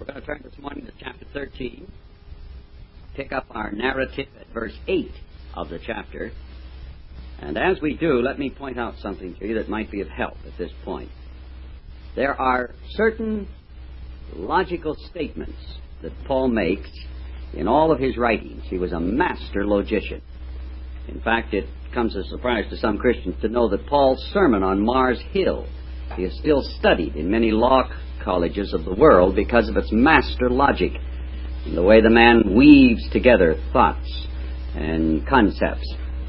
We're going to turn this morning to chapter 13, pick up our narrative at verse 8 of the chapter. And as we do, let me point out something to you that might be of help at this point. There are certain logical statements that Paul makes in all of his writings. He was a master logician. In fact, it comes as a surprise to some Christians to know that Paul's sermon on Mars Hill is still studied in many law colleges of the world because of its master logic, and the way the man weaves together thoughts and concepts.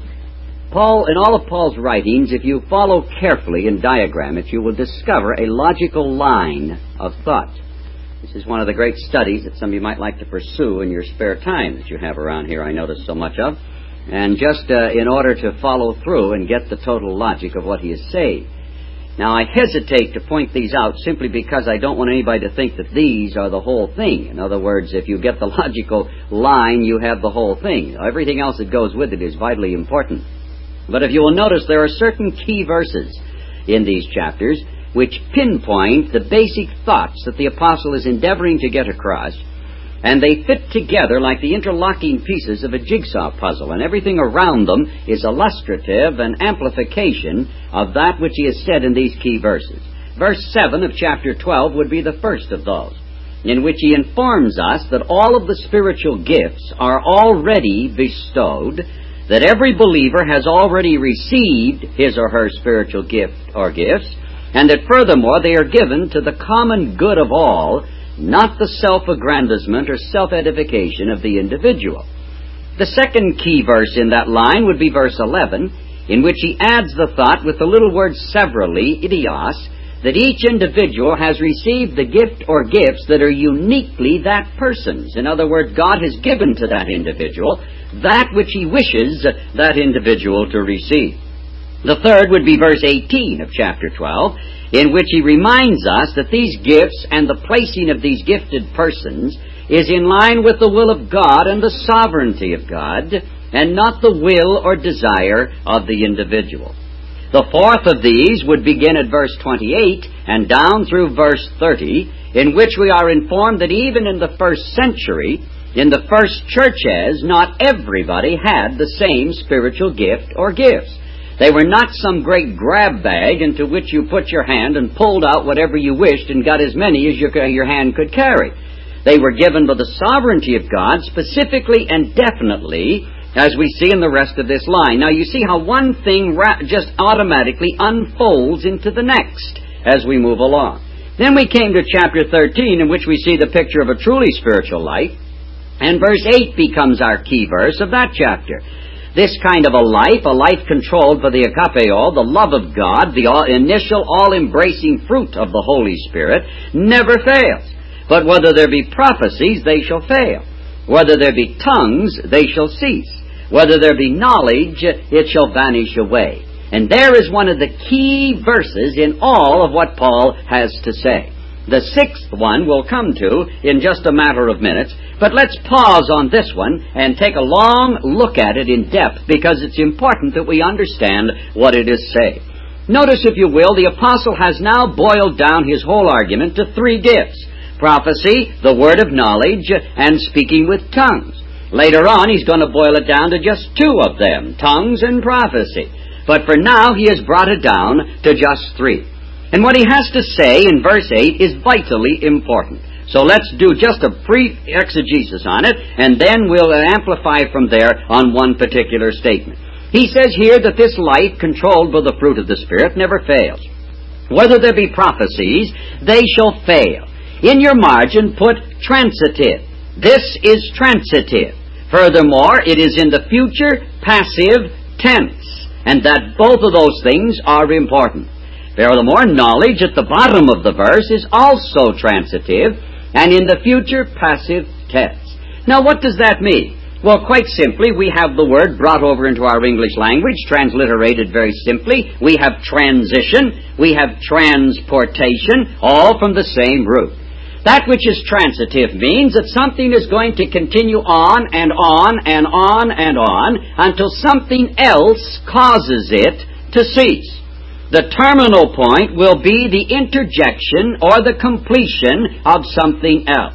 Paul, in all of Paul's writings, if you follow carefully and diagram it, you will discover a logical line of thought. This is one of the great studies that some of you might like to pursue in your spare time that you have around here, I notice so much of, and just in order to follow through and get the total logic of what he is saying. Now, I hesitate to point these out simply because I don't want anybody to think that these are the whole thing. In other words, if you get the logical line, you have the whole thing. Everything else that goes with it is vitally important. But if you will notice, there are certain key verses in these chapters which pinpoint the basic thoughts that the apostle is endeavoring to get across, and they fit together like the interlocking pieces of a jigsaw puzzle, and everything around them is illustrative and amplification of that which he has said in these key verses. Verse 7 of chapter 12 would be the first of those, in which he informs us that all of the spiritual gifts are already bestowed, that every believer has already received his or her spiritual gift or gifts, and that furthermore they are given to the common good of all, not the self-aggrandizement or self-edification of the individual. The second key verse in that line would be verse 11, in which he adds the thought with the little word severally, idios, that each individual has received the gift or gifts that are uniquely that person's. In other words, God has given to that individual that which he wishes that individual to receive. The third would be verse 18 of chapter 12, in which he reminds us that these gifts and the placing of these gifted persons is in line with the will of God and the sovereignty of God, and not the will or desire of the individual. The fourth of these would begin at verse 28 and down through verse 30, in which we are informed that even in the first century, in the first churches, not everybody had the same spiritual gift or gifts. They were not some great grab bag into which you put your hand and pulled out whatever you wished and got as many as your hand could carry. They were given by the sovereignty of God, specifically and definitely, as we see in the rest of this line. Now you see how one thing just automatically unfolds into the next as we move along. Then we came to chapter 13, in which we see the picture of a truly spiritual life, and verse 8 becomes our key verse of that chapter. This kind of a life controlled by the agapeo, the love of God, the initial all-embracing fruit of the Holy Spirit, never fails. But whether there be prophecies, they shall fail. Whether there be tongues, they shall cease. Whether there be knowledge, it shall vanish away. And there is one of the key verses in all of what Paul has to say. The sixth one we'll come to in just a matter of minutes, but let's pause on this one and take a long look at it in depth, because it's important that we understand what it is saying. Notice, if you will, the apostle has now boiled down his whole argument to three gifts: prophecy, the word of knowledge, and speaking with tongues. Later on, he's going to boil it down to just two of them, tongues and prophecy. But for now, he has brought it down to just three. And what he has to say in verse 8 is vitally important. So let's do just a brief exegesis on it, and then we'll amplify from there on one particular statement. He says here that this life, controlled by the fruit of the Spirit, never fails. Whether there be prophecies, they shall fail. In your margin, put transitive. This is transitive. Furthermore, it is in the future passive tense, and that both of those things are important. Furthermore, knowledge at the bottom of the verse is also transitive, and in the future passive tense. Now, what does that mean? Well, quite simply, we have the word brought over into our English language, transliterated very simply. We have transition, we have transportation, all from the same root. That which is transitive means that something is going to continue on and on and on and on until something else causes it to cease. The terminal point will be the interjection or the completion of something else.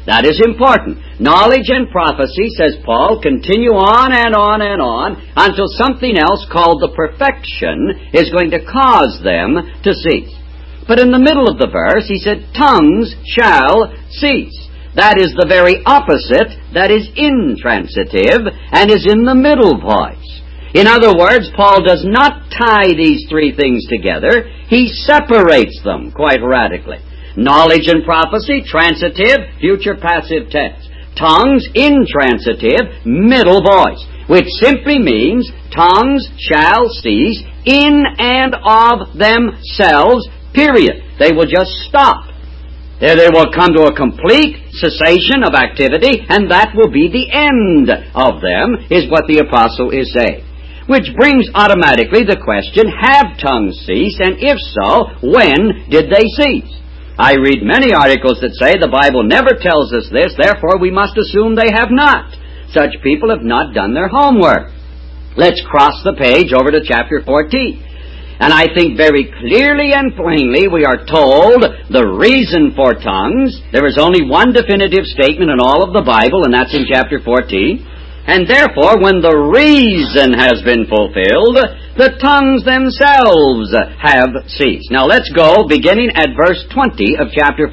That is important. Knowledge and prophecy, says Paul, continue on and on and on until something else called the perfection is going to cause them to cease. But in the middle of the verse, he said, tongues shall cease. That is the very opposite that is intransitive and is in the middle voice. In other words, Paul does not tie these three things together. He separates them quite radically. Knowledge and prophecy, transitive, future passive tense. Tongues, intransitive, middle voice, which simply means tongues shall cease in and of themselves, period. They will just stop. There they will come to a complete cessation of activity, and that will be the end of them, is what the apostle is saying. Which brings automatically the question, have tongues ceased, and if so, when did they cease? I read many articles that say the Bible never tells us this, therefore we must assume they have not. Such people have not done their homework. Let's cross the page over to chapter 14. And I think very clearly and plainly we are told the reason for tongues. There is only one definitive statement in all of the Bible, and that's in chapter 14. And therefore, when the reason has been fulfilled, the tongues themselves have ceased. Now let's go beginning at verse 20 of chapter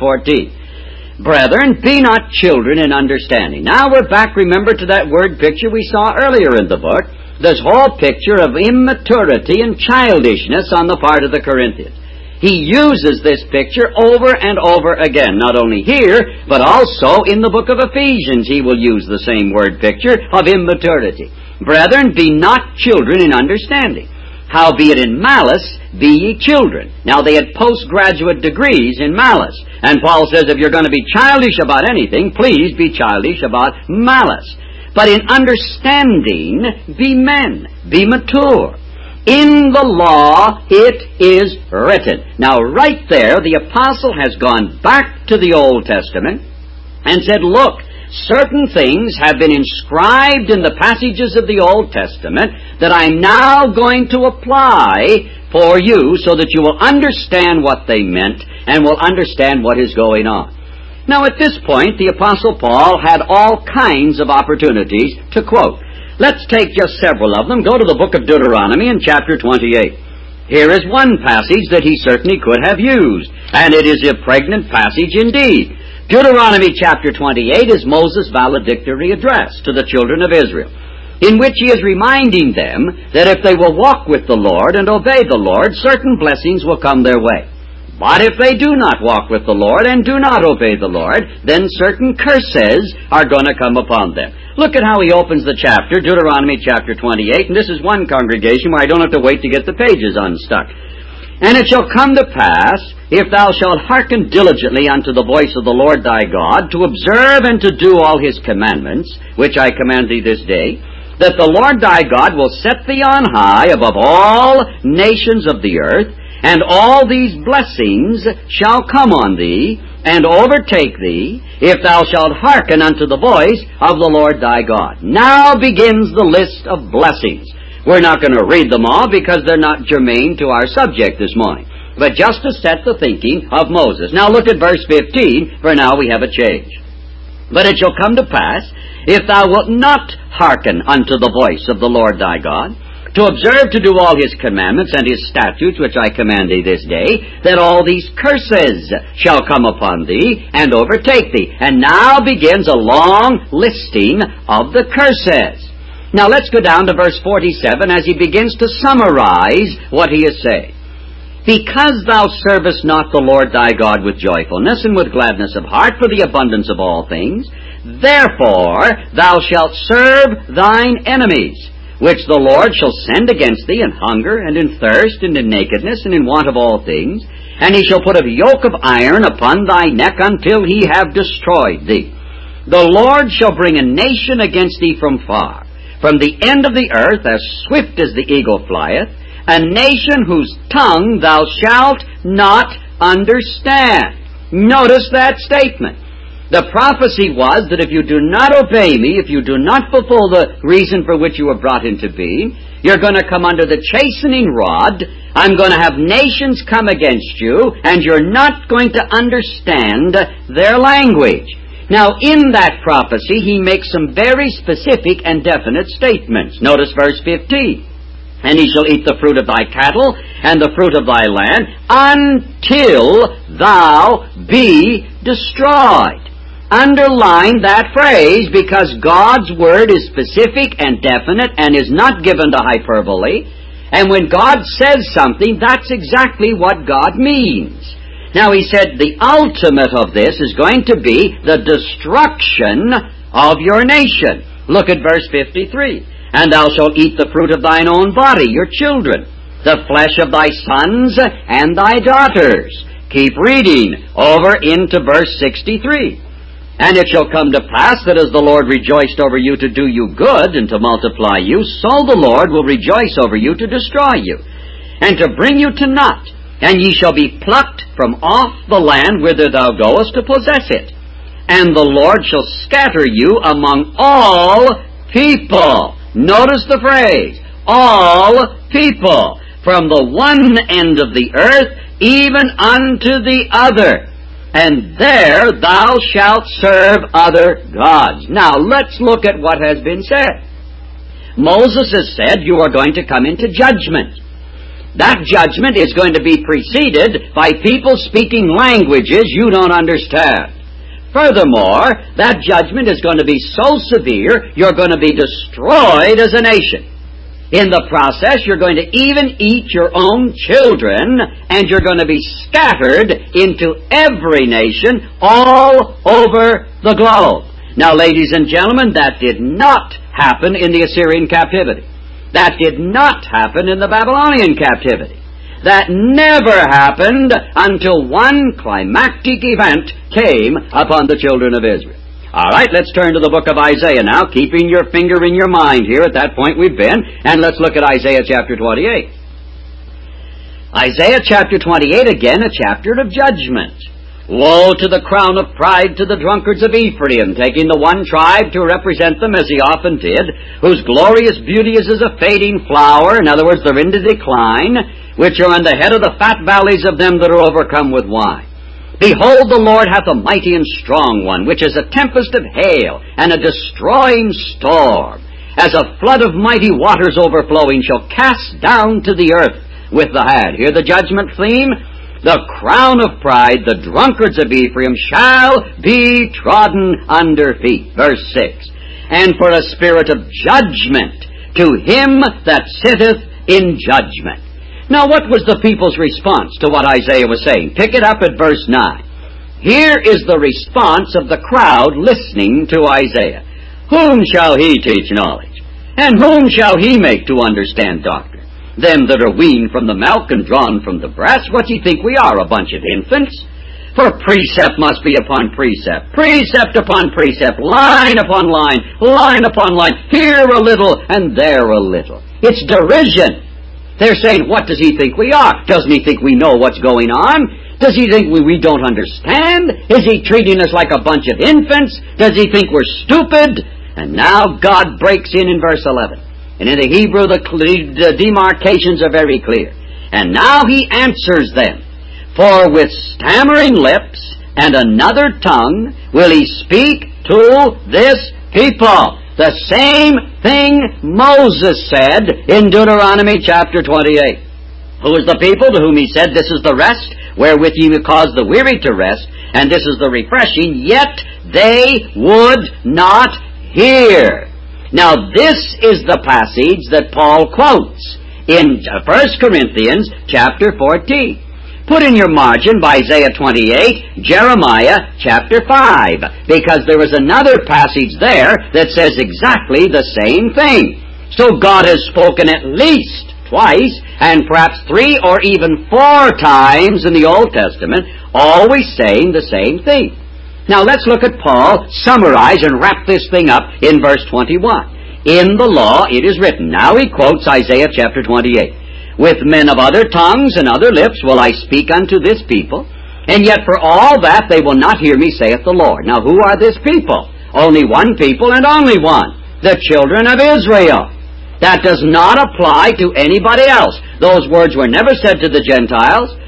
14. Brethren, be not children in understanding. Now we're back, remember, to that word picture we saw earlier in the book. This whole picture of immaturity and childishness on the part of the Corinthians. He uses this picture over and over again, not only here, but also in the book of Ephesians he will use the same word picture of immaturity. Brethren, be not children in understanding. Howbeit in malice be ye children. Now they had postgraduate degrees in malice. And Paul says if you're going to be childish about anything, please be childish about malice. But in understanding, be men, be mature. In the law it is written. Now right there, the apostle has gone back to the Old Testament and said, look, certain things have been inscribed in the passages of the Old Testament that I'm now going to apply for you so that you will understand what they meant and will understand what is going on. Now at this point, the apostle Paul had all kinds of opportunities to quote. Let's take just several of them. Go to the book of Deuteronomy in chapter 28. Here is one passage that he certainly could have used, and it is a pregnant passage indeed. Deuteronomy chapter 28 is Moses' valedictory address to the children of Israel, in which he is reminding them that if they will walk with the Lord and obey the Lord, certain blessings will come their way. But if they do not walk with the Lord and do not obey the Lord, then certain curses are going to come upon them. Look at how he opens the chapter, Deuteronomy chapter 28, and this is one congregation where I don't have to wait to get the pages unstuck. And it shall come to pass, if thou shalt hearken diligently unto the voice of the Lord thy God, to observe and to do all his commandments, which I command thee this day, that the Lord thy God will set thee on high above all nations of the earth, and all these blessings shall come on thee, and overtake thee, if thou shalt hearken unto the voice of the Lord thy God. Now begins the list of blessings. We're not going to read them all because they're not germane to our subject this morning, but just to set the thinking of Moses. Now look at verse 15, for now we have a change. But it shall come to pass, if thou wilt not hearken unto the voice of the Lord thy God, to observe to do all his commandments and his statutes which I command thee this day, that all these curses shall come upon thee and overtake thee. And now begins a long listing of the curses. Now let's go down to verse 47 as he begins to summarize what he is saying. Because thou servest not the Lord thy God with joyfulness and with gladness of heart for the abundance of all things, therefore thou shalt serve thine enemies, which the Lord shall send against thee in hunger and in thirst and in nakedness and in want of all things, and he shall put a yoke of iron upon thy neck until he have destroyed thee. The Lord shall bring a nation against thee from far, from the end of the earth, as swift as the eagle flieth, a nation whose tongue thou shalt not understand. Notice that statement. The prophecy was that if you do not obey me, if you do not fulfill the reason for which you were brought into being, you're going to come under the chastening rod. I'm going to have nations come against you, and you're not going to understand their language. Now, in that prophecy, he makes some very specific and definite statements. Notice verse 15. And he shall eat the fruit of thy cattle and the fruit of thy land until thou be destroyed. Underline that phrase, because God's Word is specific and definite and is not given to hyperbole. And when God says something, that's exactly what God means. Now he said the ultimate of this is going to be the destruction of your nation. Look at verse 53. And thou shalt eat the fruit of thine own body, your children, the flesh of thy sons and thy daughters. Keep reading over into verse 63. And it shall come to pass that as the Lord rejoiced over you to do you good and to multiply you, so the Lord will rejoice over you to destroy you, and to bring you to naught. And ye shall be plucked from off the land whither thou goest to possess it. And the Lord shall scatter you among all people. Notice the phrase, all people, from the one end of the earth even unto the other. And there thou shalt serve other gods. Now let's look at what has been said. Moses has said you are going to come into judgment. That judgment is going to be preceded by people speaking languages you don't understand. Furthermore, that judgment is going to be so severe, you're going to be destroyed as a nation. In the process, you're going to even eat your own children, and you're going to be scattered into every nation all over the globe. Now, ladies and gentlemen, that did not happen in the Assyrian captivity. That did not happen in the Babylonian captivity. That never happened until one climactic event came upon the children of Israel. All right, let's turn to the book of Isaiah now, keeping your finger in your mind here at that point we've been, and let's look at Isaiah chapter 28. Isaiah chapter 28, again, a chapter of judgment. Woe to the crown of pride to the drunkards of Ephraim, taking the one tribe to represent them as he often did, whose glorious beauty is as a fading flower. In other words, they're into decline, which are on the head of the fat valleys of them that are overcome with wine. Behold, the Lord hath a mighty and strong one, which is a tempest of hail and a destroying storm. As a flood of mighty waters overflowing shall cast down to the earth with the hand. Hear the judgment theme? The crown of pride, the drunkards of Ephraim, shall be trodden under feet. Verse 6. And for a spirit of judgment to him that sitteth in judgment. Now, what was the people's response to what Isaiah was saying? Pick it up at verse 9. Here is the response of the crowd listening to Isaiah. Whom shall he teach knowledge? And whom shall he make to understand doctrine? Them that are weaned from the milk and drawn from the breast? What do you think we are, a bunch of infants? For precept must be upon precept, precept upon precept, line upon line, line upon line, here a little and there a little. It's derision. They're saying, what does he think we are? Doesn't he think we know what's going on? Does he think we don't understand? Is he treating us like a bunch of infants? Does he think we're stupid? And now God breaks in verse 11. And in the Hebrew, the demarcations are very clear. And now he answers them. For with stammering lips and another tongue will he speak to this people. The same thing Moses said in Deuteronomy chapter 28. Who is the people to whom he said, this is the rest, wherewith ye will cause the weary to rest, and this is the refreshing, yet they would not hear. Now this is the passage that Paul quotes in 1 Corinthians chapter 14. Put in your margin by Isaiah 28, Jeremiah chapter 5, because there is another passage there that says exactly the same thing. So God has spoken at least twice, and perhaps 3 or even 4 times in the Old Testament, always saying the same thing. Now let's look at Paul, summarize and wrap this thing up in verse 21. In the law it is written. Now he quotes Isaiah chapter 28. With men of other tongues and other lips will I speak unto this people, and yet for all that they will not hear me, saith the Lord. Now who are this people? Only one people and only one. The children of Israel. That does not apply to anybody else. Those words were never said to the Gentiles.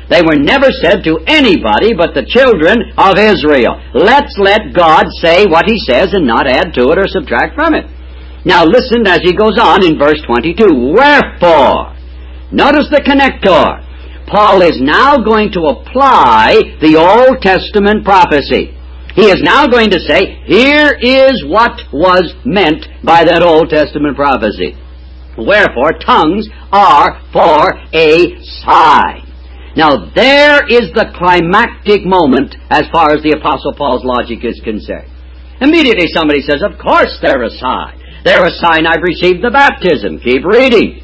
They were never said to anybody but the children of Israel. Let's let God say what He says and not add to it or subtract from it. Now listen as he goes on in verse 22. Wherefore, notice the connector. Paul is now going to apply the Old Testament prophecy. He is now going to say, here is what was meant by that Old Testament prophecy. Wherefore, tongues are for a sign. Now, there is the climactic moment as far as the Apostle Paul's logic is concerned. Immediately somebody says, of course they're a sign. They're a sign I've received the baptism. Keep reading.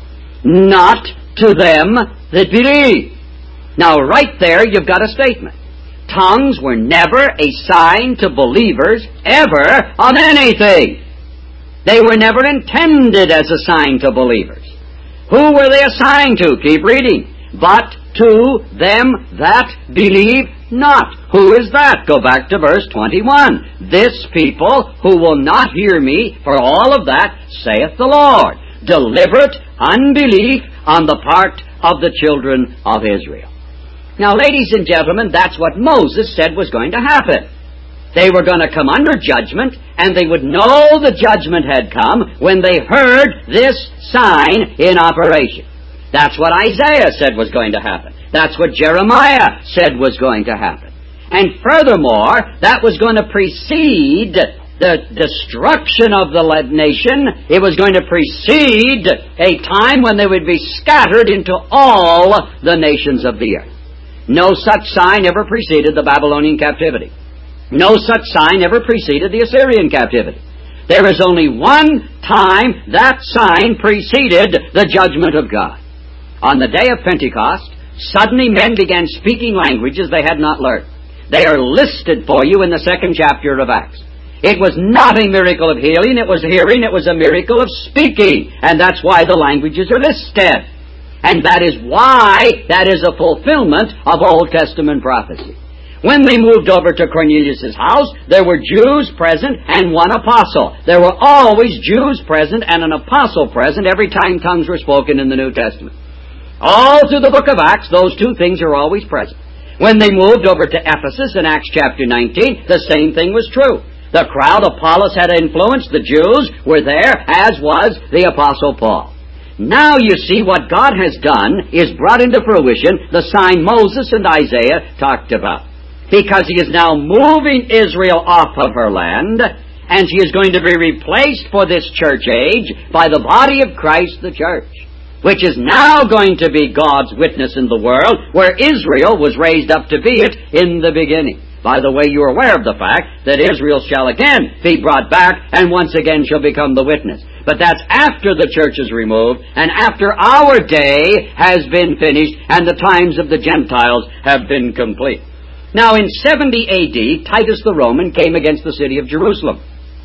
Not to them that believe. Now, right there, you've got a statement. Tongues were never a sign to believers ever of anything. They were never intended as a sign to believers. Who were they a sign to? Keep reading. But to them that believe not. Who is that? Go back to verse 21. This people who will not hear me, for all of that, saith the Lord. Deliberate unbelief on the part of the children of Israel. Now, ladies and gentlemen, that's what Moses said was going to happen. They were going to come under judgment, and they would know the judgment had come when they heard this sign in operation. That's what Isaiah said was going to happen. That's what Jeremiah said was going to happen. And furthermore, that was going to precede the destruction of the nation. It was going to precede a time when they would be scattered into all the nations of the earth. No such sign ever preceded the Babylonian captivity. No such sign ever preceded the Assyrian captivity. There is only one time that sign preceded the judgment of God. On the day of Pentecost, suddenly men began speaking languages they had not learned. They are listed for you in the 2nd chapter of Acts. It was not a miracle of healing, it was hearing, it was a miracle of speaking. And that's why the languages are listed. And that is why that is a fulfillment of Old Testament prophecy. When they moved over to Cornelius' house, there were Jews present and one apostle. There were always Jews present and an apostle present every time tongues were spoken in the New Testament. All through the book of Acts, those two things are always present. When they moved over to Ephesus in Acts chapter 19, the same thing was true. The crowd Apollos had influenced, the Jews were there, as was the apostle Paul. Now you see what God has done is brought into fruition the sign Moses and Isaiah talked about. Because He is now moving Israel off of her land, and she is going to be replaced for this church age by the body of Christ, the church, which is now going to be God's witness in the world, where Israel was raised up to be it in the beginning. By the way, you are aware of the fact that Israel shall again be brought back, and once again shall become the witness. But that's after the church is removed, and after our day has been finished, and the times of the Gentiles have been complete. Now, in 70 A.D., Titus the Roman came against the city of Jerusalem.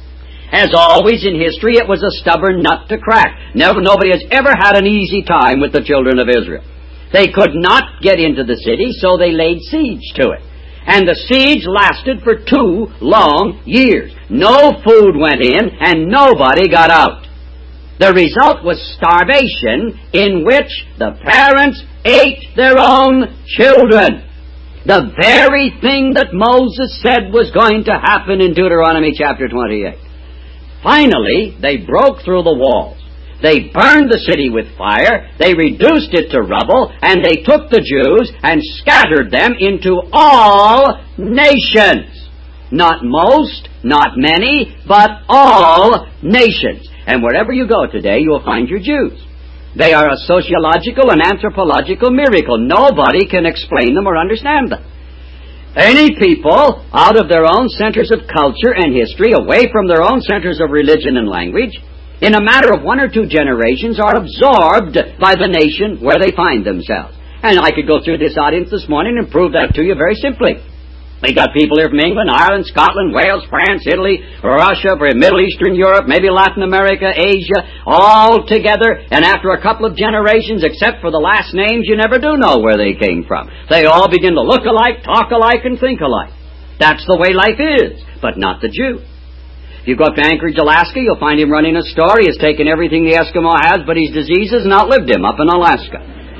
As always in history, it was a stubborn nut to crack. Nobody has ever had an easy time with the children of Israel. They could not get into the city, so they laid siege to it. And the siege lasted for 2 long years. No food went in, and nobody got out. The result was starvation, in which the parents ate their own children. The very thing that Moses said was going to happen in Deuteronomy chapter 28. Finally, they broke through the walls. They burned the city with fire, they reduced it to rubble, and they took the Jews and scattered them into all nations. Not most, not many, but all nations. And wherever you go today, you'll find your Jews. They are a sociological and anthropological miracle. Nobody can explain them or understand them. Any people, out of their own centers of culture and history, away from their own centers of religion and language, in a matter of 1 or 2 generations, are absorbed by the nation where they find themselves. And I could go through this audience this morning and prove that to you very simply. We got people here from England, Ireland, Scotland, Wales, France, Italy, Russia, Middle Eastern Europe, maybe Latin America, Asia, all together. And after a couple of generations, except for the last names, you never do know where they came from. They all begin to look alike, talk alike, and think alike. That's the way life is, but not the Jew. If you go up to Anchorage, Alaska, you'll find him running a store. He has taken everything the Eskimo has, but his disease has not outlived him up in Alaska.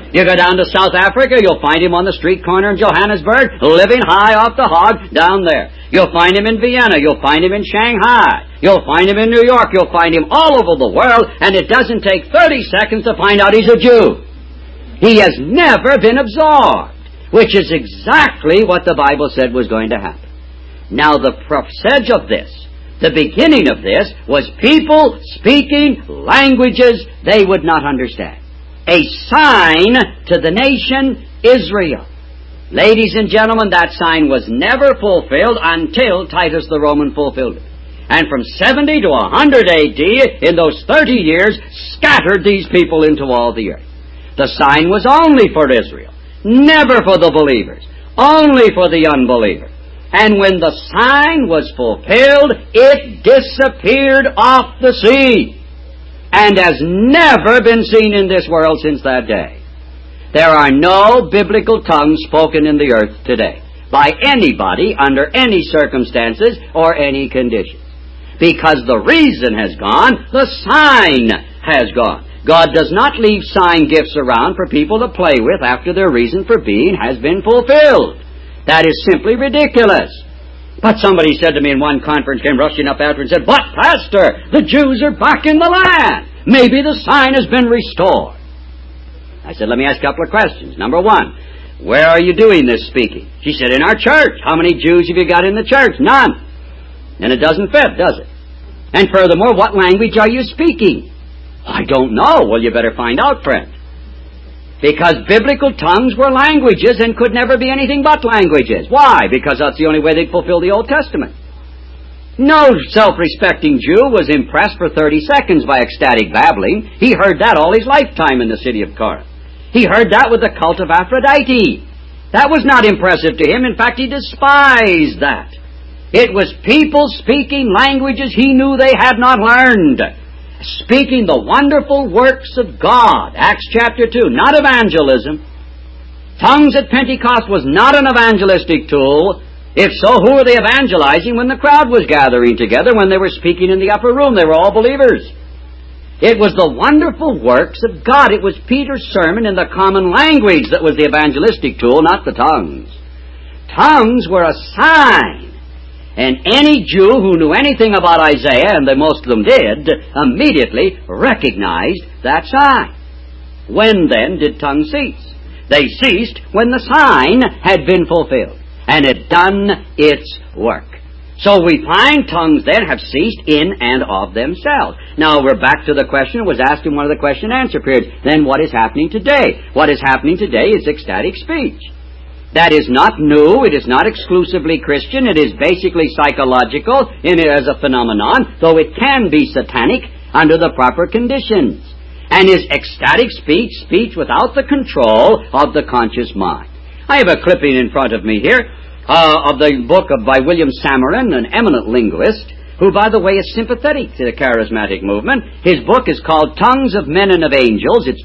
You go down to South Africa, you'll find him on the street corner in Johannesburg, living high off the hog down there. You'll find him in Vienna, you'll find him in Shanghai, you'll find him in New York, you'll find him all over the world, and it doesn't take 30 seconds to find out he's a Jew. He has never been absorbed, which is exactly what the Bible said was going to happen. Now the presage of this, the beginning of this, was people speaking languages they would not understand. A sign to the nation Israel. Ladies and gentlemen, that sign was never fulfilled until Titus the Roman fulfilled it. And from 70 to 100 AD, in those 30 years, scattered these people into all the earth. The sign was only for Israel, never for the believers, only for the unbeliever. And when the sign was fulfilled, it disappeared off the sea, and has never been seen in this world since that day. There are no biblical tongues spoken in the earth today, by anybody, under any circumstances, or any conditions. Because the reason has gone, the sign has gone. God does not leave sign gifts around for people to play with after their reason for being has been fulfilled. That is simply ridiculous. But somebody said to me in one conference, came rushing up after and said, "But, Pastor, the Jews are back in the land. Maybe the sign has been restored." I said, let me ask a couple of questions. Number one, where are you doing this speaking? She said, in our church. How many Jews have you got in the church? None. And it doesn't fit, does it? And furthermore, what language are you speaking? I don't know. Well, you better find out, friend. Because biblical tongues were languages and could never be anything but languages. Why? Because that's the only way they'd fulfill the Old Testament. No self-respecting Jew was impressed for 30 seconds by ecstatic babbling. He heard that all his lifetime in the city of Corinth. He heard that with the cult of Aphrodite. That was not impressive to him. In fact, he despised that. It was people speaking languages he knew they had not learned, speaking the wonderful works of God. Acts chapter 2, not evangelism. Tongues at Pentecost was not an evangelistic tool. If so, who were they evangelizing when the crowd was gathering together, when they were speaking in the upper room? They were all believers. It was the wonderful works of God. It was Peter's sermon in the common language that was the evangelistic tool, not the tongues. Tongues were a sign. And any Jew who knew anything about Isaiah, and most of them did, immediately recognized that sign. When then did tongues cease? They ceased when the sign had been fulfilled and had done its work. So we find tongues then have ceased in and of themselves. Now we're back to the question that was asked in one of the question and answer periods. Then what is happening today? What is happening today is ecstatic speech. That is not new, it is not exclusively Christian, it is basically psychological as a phenomenon, though it can be satanic under the proper conditions. And is ecstatic speech, speech without the control of the conscious mind. I have a clipping in front of me here of the book by William Samarin, an eminent linguist, who, by the way, is sympathetic to the charismatic movement. His book is called Tongues of Men and of Angels. It's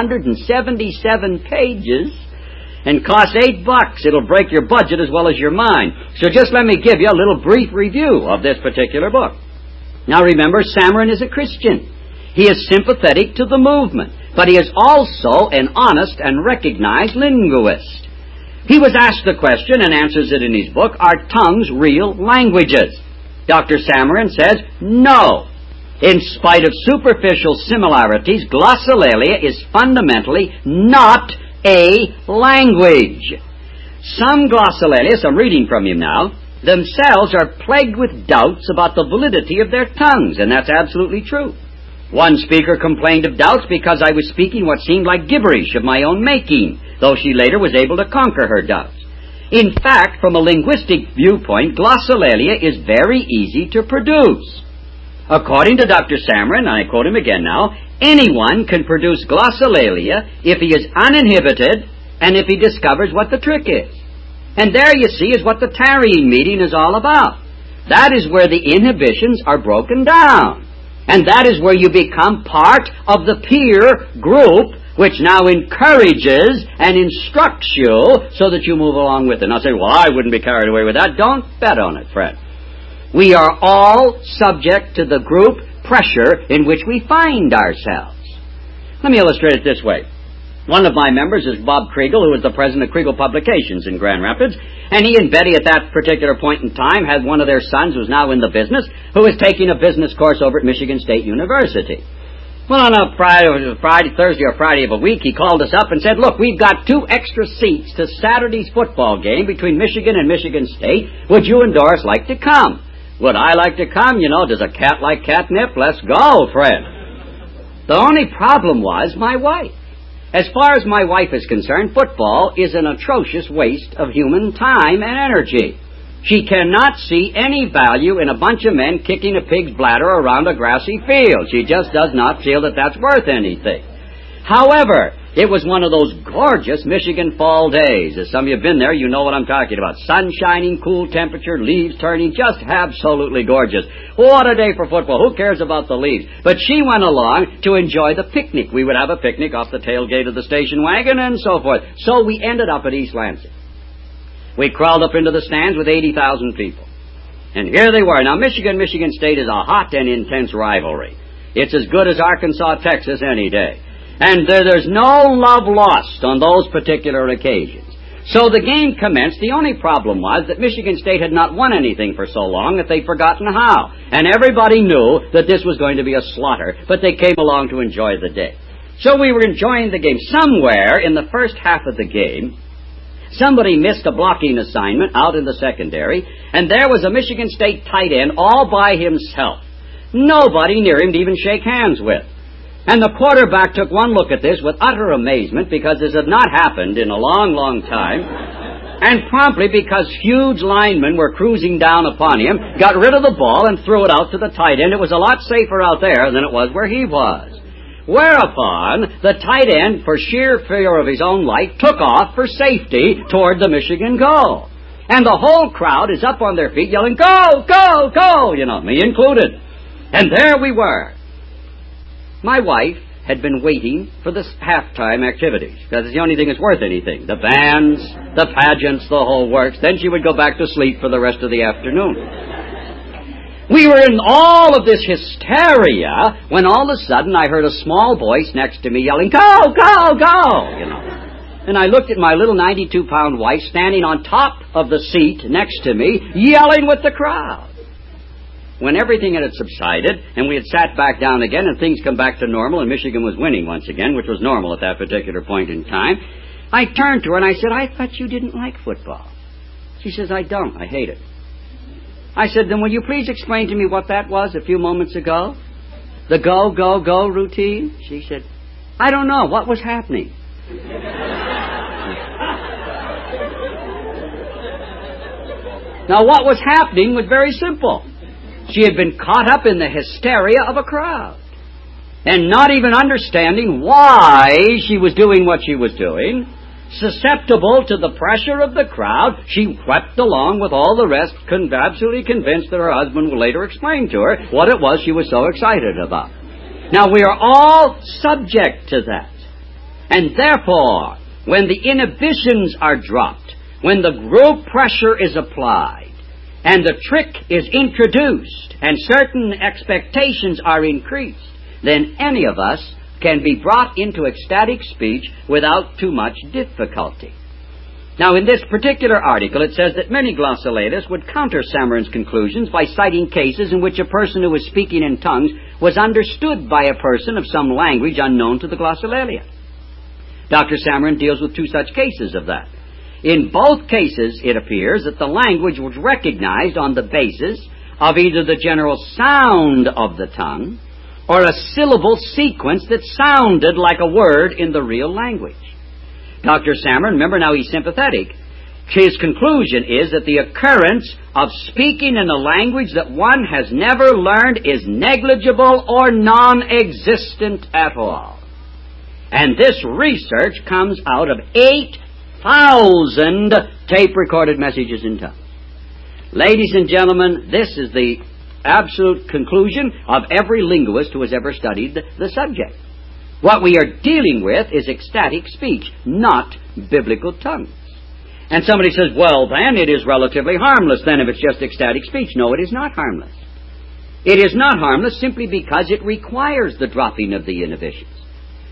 277 pages. And costs $8. It'll break your budget as well as your mind. So just let me give you a little brief review of this particular book. Now remember, Samarin is a Christian. He is sympathetic to the movement, but he is also an honest and recognized linguist. He was asked the question and answers it in his book, are tongues real languages? Dr. Samarin says, no. In spite of superficial similarities, glossolalia is fundamentally not a language. Some glossolalists, I'm reading from him now, themselves are plagued with doubts about the validity of their tongues, and that's absolutely true. One speaker complained of doubts because I was speaking what seemed like gibberish of my own making, though she later was able to conquer her doubts. In fact, from a linguistic viewpoint, glossolalia is very easy to produce. According to Dr. Samarin, and I quote him again now, anyone can produce glossolalia if he is uninhibited and if he discovers what the trick is. And there, you see, is what the tarrying meeting is all about. That is where the inhibitions are broken down. And that is where you become part of the peer group which now encourages and instructs you so that you move along with it. And I'll say, well, I wouldn't be carried away with that. Don't bet on it, friend. We are all subject to the group pressure in which we find ourselves. Let me illustrate it this way. One of my members is Bob Kriegel, who was the president of Kriegel Publications in Grand Rapids, and he and Betty at that particular point in time had one of their sons who's now in the business, who was taking a business course over at Michigan State University. Well, on a Thursday or Friday of a week, he called us up and said, look, we've got 2 extra seats to Saturday's football game between Michigan and Michigan State. Would you and Doris like to come? Would I like to come? You know, does a cat like catnip? Let's go, friend. The only problem was my wife. As far as my wife is concerned, football is an atrocious waste of human time and energy. She cannot see any value in a bunch of men kicking a pig's bladder around a grassy field. She just does not feel that that's worth anything. However, it was one of those gorgeous Michigan fall days. As some of you have been there, you know what I'm talking about. Sun shining, cool temperature, leaves turning, just absolutely gorgeous. What a day for football. Who cares about the leaves? But she went along to enjoy the picnic. We would have a picnic off the tailgate of the station wagon and so forth. So we ended up at East Lansing. We crawled up into the stands with 80,000 people. And here they were. Now, Michigan State is a hot and intense rivalry. It's as good as Arkansas, Texas any day. And there's no love lost on those particular occasions. So the game commenced. The only problem was that Michigan State had not won anything for so long that they'd forgotten how. And everybody knew that this was going to be a slaughter, but they came along to enjoy the day. So we were enjoying the game. Somewhere in the first half of the game, somebody missed a blocking assignment out in the secondary, and there was a Michigan State tight end all by himself. Nobody near him to even shake hands with. And the quarterback took one look at this with utter amazement, because this had not happened in a long, long time, and promptly, because huge linemen were cruising down upon him, got rid of the ball and threw it out to the tight end. It was a lot safer out there than it was where he was. Whereupon, the tight end, for sheer fear of his own life, took off for safety toward the Michigan goal. And the whole crowd is up on their feet yelling, go, go, go, you know, me included. And there we were. My wife had been waiting for the halftime activities, because it's the only thing that's worth anything. The bands, the pageants, the whole works. Then she would go back to sleep for the rest of the afternoon. We were in all of this hysteria when all of a sudden I heard a small voice next to me yelling, go, go, go, you know. And I looked at my little 92-pound wife standing on top of the seat next to me, yelling with the crowd. When everything had subsided, and we had sat back down again, and things come back to normal, and Michigan was winning once again, which was normal at that particular point in time, I turned to her and I said, I thought you didn't like football. She says, I don't. I hate it. I said, then will you please explain to me what that was a few moments ago? The go, go, go routine? She said, I don't know. What was happening? Now, what was happening was very simple. She had been caught up in the hysteria of a crowd, and not even understanding why she was doing what she was doing, susceptible to the pressure of the crowd, she wept along with all the rest, absolutely convinced that her husband would later explain to her what it was she was so excited about. Now, we are all subject to that. And therefore, when the inhibitions are dropped, when the group pressure is applied, and the trick is introduced, and certain expectations are increased, then any of us can be brought into ecstatic speech without too much difficulty. Now, in this particular article, it says that many glossolalia would counter Samerin's conclusions by citing cases in which a person who was speaking in tongues was understood by a person of some language unknown to the glossolalia. Dr. Samerin deals with 2 such cases of that. In both cases, it appears that the language was recognized on the basis of either the general sound of the tongue or a syllable sequence that sounded like a word in the real language. Dr. Samerin, remember now he's sympathetic, his conclusion is that the occurrence of speaking in a language that one has never learned is negligible or non-existent at all. And this research comes out of 8,000 tape-recorded messages in tongues. Ladies and gentlemen, this is the absolute conclusion of every linguist who has ever studied the subject. What we are dealing with is ecstatic speech, not biblical tongues. And somebody says, well, then it is relatively harmless, then, if it's just ecstatic speech. No, it is not harmless. It is not harmless simply because it requires the dropping of the inhibitions.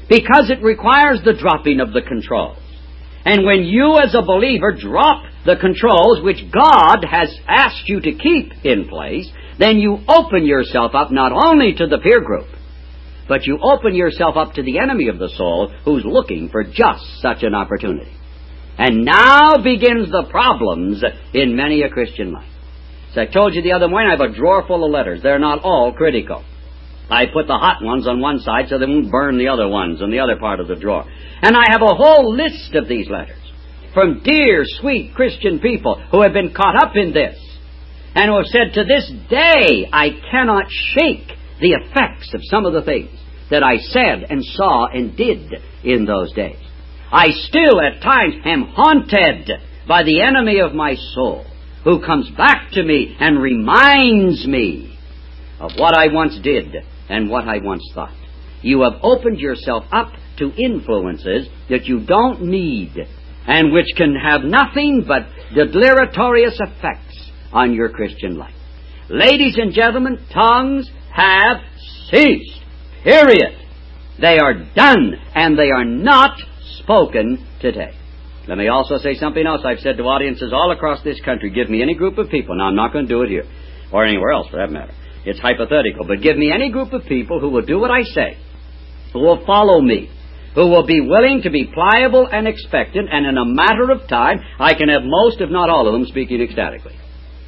because it requires the dropping of the controls. And when you as a believer drop the controls which God has asked you to keep in place, then you open yourself up not only to the peer group, but you open yourself up to the enemy of the soul who's looking for just such an opportunity. And now begins the problems in many a Christian life. As I told you the other morning, I have a drawer full of letters. They're not all critical. I put the hot ones on one side so they won't burn the other ones in the other part of the drawer. And I have a whole list of these letters from dear, sweet Christian people who have been caught up in this and who have said, to this day, I cannot shake the effects of some of the things that I said and saw and did in those days. I still at times am haunted by the enemy of my soul, who comes back to me and reminds me of what I once did and what I once thought. You have opened yourself up to influences that you don't need and which can have nothing but deleterious effects on your Christian life. Ladies and gentlemen, tongues have ceased. Period. They are done, and they are not spoken today. Let me also say something else I've said to audiences all across this country. Give me any group of people. Now, I'm not going to do it here, or anywhere else for that matter. It's hypothetical. But give me any group of people who will do what I say, who will follow me, who will be willing to be pliable and expectant, and in a matter of time, I can have most, if not all of them, speaking ecstatically.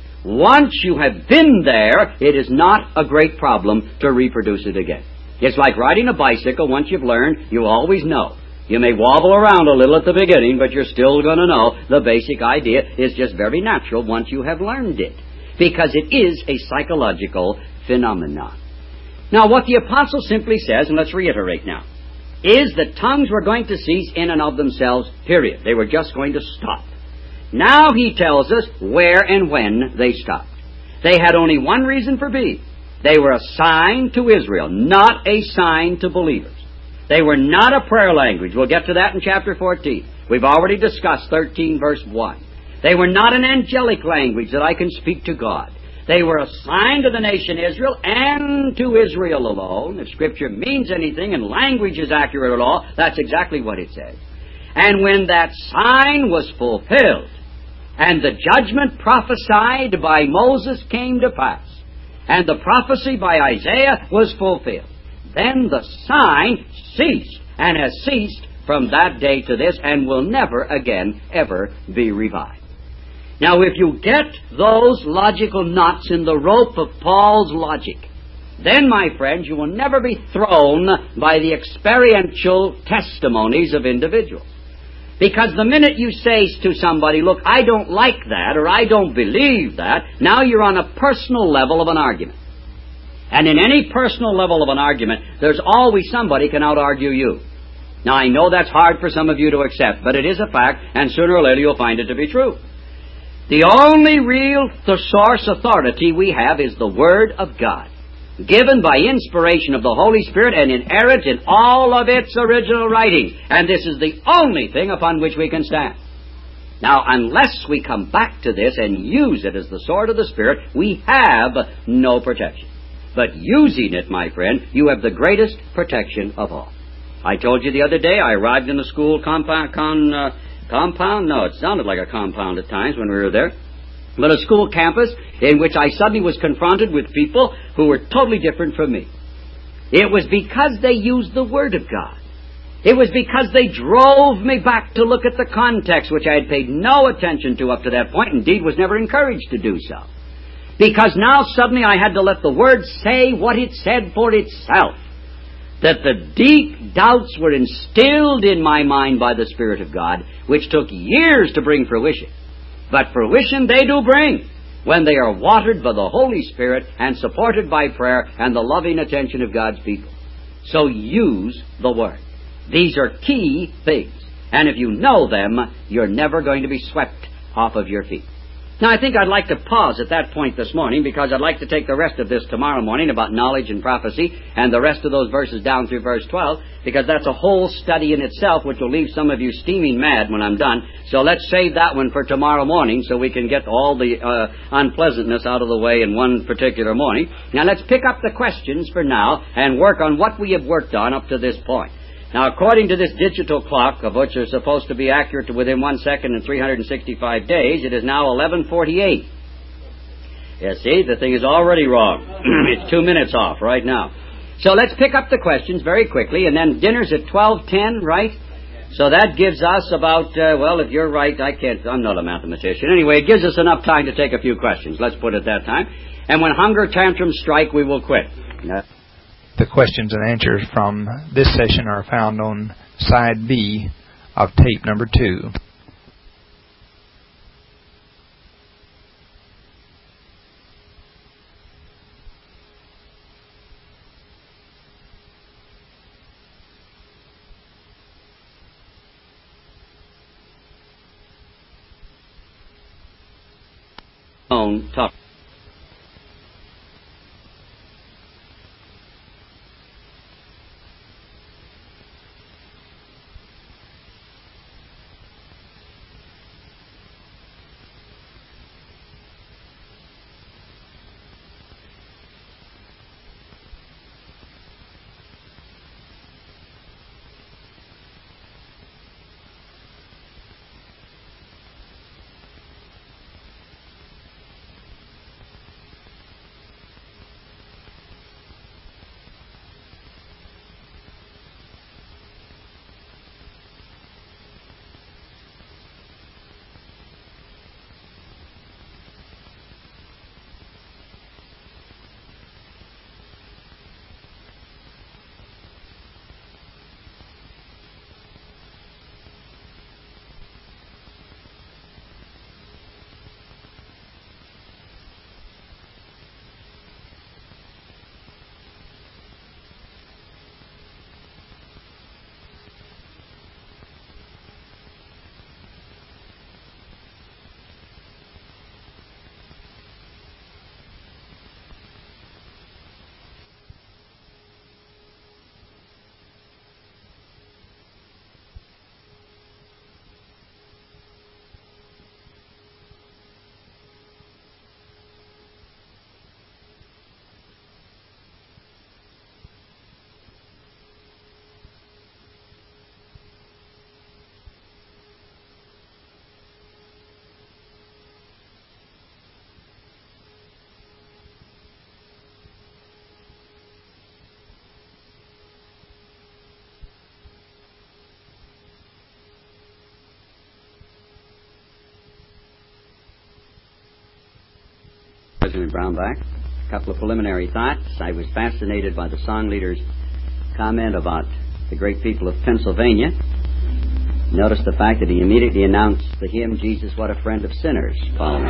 Once you have been there, it is not a great problem to reproduce it again. It's like riding a bicycle. Once you've learned, you always know. You may wobble around a little at the beginning, but you're still going to know the basic idea is just very natural once you have learned it, because it is a psychological phenomenon. Now, what the apostle simply says, and let's reiterate now, is that tongues were going to cease in and of themselves, period. They were just going to stop. Now he tells us where and when they stopped. They had only one reason for being. They were a sign to Israel, not a sign to believers. They were not a prayer language. We'll get to that in chapter 14. We've already discussed 13 verse 1. They were not an angelic language that I can speak to God. They were a sign to the nation Israel and to Israel alone. If Scripture means anything and language is accurate at all, that's exactly what it says. And when that sign was fulfilled, and the judgment prophesied by Moses came to pass, and the prophecy by Isaiah was fulfilled, then the sign ceased, and has ceased from that day to this, and will never again ever be revived. Now, if you get those logical knots in the rope of Paul's logic, then, my friends, you will never be thrown by the experiential testimonies of individuals. Because the minute you say to somebody, look, I don't like that, or I don't believe that, now you're on a personal level of an argument. And in any personal level of an argument, there's always somebody can out-argue you. Now, I know that's hard for some of you to accept, but it is a fact, and sooner or later you'll find it to be true. The only real source authority we have is the Word of God, given by inspiration of the Holy Spirit and inerrant in all of its original writing. And this is the only thing upon which we can stand. Now, unless we come back to this and use it as the sword of the Spirit, we have no protection. But using it, my friend, you have the greatest protection of all. I told you the other day I arrived in a school compound? No, it sounded like a compound at times when we were there. But a school campus in which I suddenly was confronted with people who were totally different from me. It was because they used the Word of God. It was because they drove me back to look at the context, which I had paid no attention to up to that point, indeed was never encouraged to do so. Because now suddenly I had to let the Word say what it said for itself. That the deep doubts were instilled in my mind by the Spirit of God, which took years to bring fruition. But fruition they do bring when they are watered by the Holy Spirit and supported by prayer and the loving attention of God's people. So use the Word. These are key things. And if you know them, you're never going to be swept off of your feet. Now, I think I'd like to pause at that point this morning, because I'd like to take the rest of this tomorrow morning about knowledge and prophecy and the rest of those verses down through verse 12, because that's a whole study in itself which will leave some of you steaming mad when I'm done. So let's save that one for tomorrow morning so we can get all the unpleasantness out of the way in one particular morning. Now, let's pick up the questions for now and work on what we have worked on up to this point. Now, according to this digital clock, of which are supposed to be accurate to within 1 second in 365 days, it is now 11:48. You see, the thing is already wrong. It's 2 minutes off right now. So let's pick up the questions very quickly, and then dinner's at 12:10, right? So that gives us about, well, if you're right, I'm not a mathematician. Anyway, it gives us enough time to take a few questions. Let's put it that time. And when hunger tantrums strike, we will quit. The questions and answers from this session are found on side B of tape number 2. Tough. President Brownback, a couple of preliminary thoughts. I was fascinated by the song leader's comment about the great people of Pennsylvania. Notice the fact that he immediately announced the hymn, Jesus, What a Friend of Sinners, following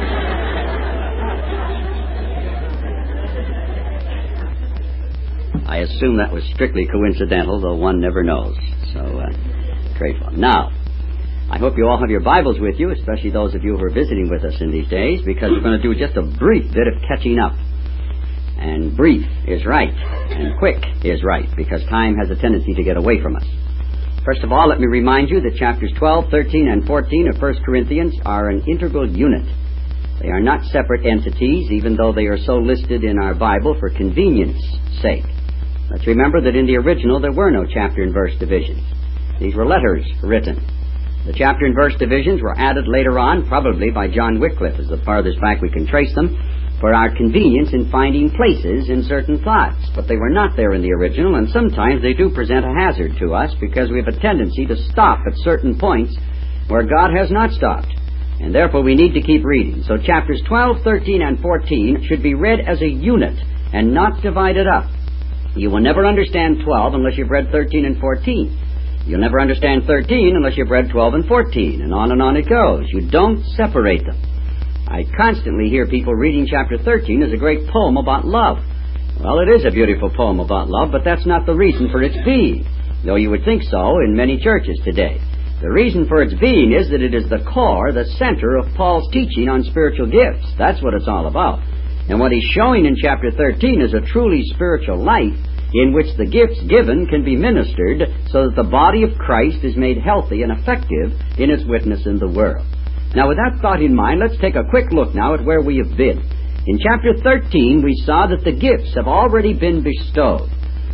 I assume that was strictly coincidental, though one never knows. So, grateful. Now, I hope you all have your Bibles with you, especially those of you who are visiting with us in these days, because we're going to do just a brief bit of catching up. And brief is right, and quick is right, because time has a tendency to get away from us. First of all, let me remind you that chapters 12, 13, and 14 of 1 Corinthians are an integral unit. They are not separate entities, even though they are so listed in our Bible for convenience sake. Let's remember that in the original there were no chapter and verse divisions. These were letters written. The chapter and verse divisions were added later on, probably by John Wycliffe, as the farthest back we can trace them, for our convenience in finding places in certain thoughts. But they were not there in the original, and sometimes they do present a hazard to us because we have a tendency to stop at certain points where God has not stopped. And therefore we need to keep reading. So chapters 12, 13, and 14 should be read as a unit and not divided up. You will never understand 12 unless you've read 13 and 14. You'll never understand 13 unless you've read 12 and 14, and on it goes. You don't separate them. I constantly hear people reading chapter 13 as a great poem about love. Well, it is a beautiful poem about love, but that's not the reason for its being, though you would think so in many churches today. The reason for its being is that it is the core, the center of Paul's teaching on spiritual gifts. That's what it's all about. And what he's showing in chapter 13 is a truly spiritual life in which the gifts given can be ministered so that the body of Christ is made healthy and effective in its witness in the world. Now, with that thought in mind, let's take a quick look now at where we have been. In chapter 13, we saw that the gifts have already been bestowed.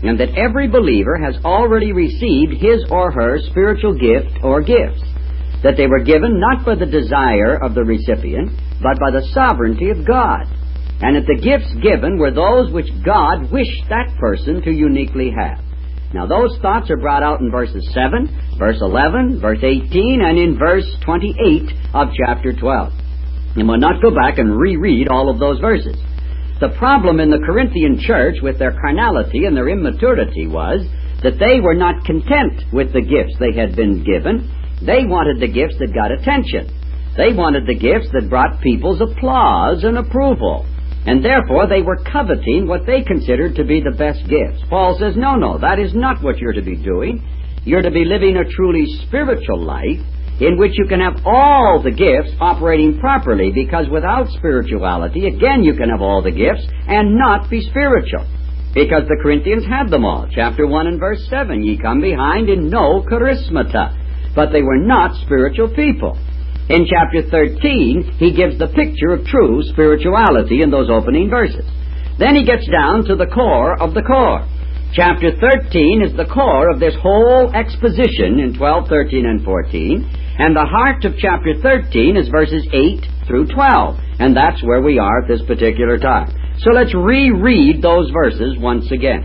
and that every believer has already received his or her spiritual gift or gifts, that they were given not by the desire of the recipient, but by the sovereignty of God, and that the gifts given were those which God wished that person to uniquely have. Now those thoughts are brought out in verses 7, verse 11, verse 18, and in verse 28 of chapter 12. And we'll not go back and reread all of those verses. The problem in the Corinthian church with their carnality and their immaturity was that they were not content with the gifts they had been given. They wanted the gifts that got attention. They wanted the gifts that brought people's applause and approval. And therefore they were coveting what they considered to be the best gifts. Paul says, no, that is not what you're to be doing. You're to be living a truly spiritual life in which you can have all the gifts operating properly, because without spirituality, again, you can have all the gifts and not be spiritual. Because the Corinthians had them all. Chapter 1 and verse 7, ye come behind in no charismata. But they were not spiritual people. In chapter 13, he gives the picture of true spirituality in those opening verses. Then he gets down to the core of the core. Chapter 13 is the core of this whole exposition in 12, 13, and 14. And the heart of chapter 13 is verses 8 through 12. And that's where we are at this particular time. So let's reread those verses once again.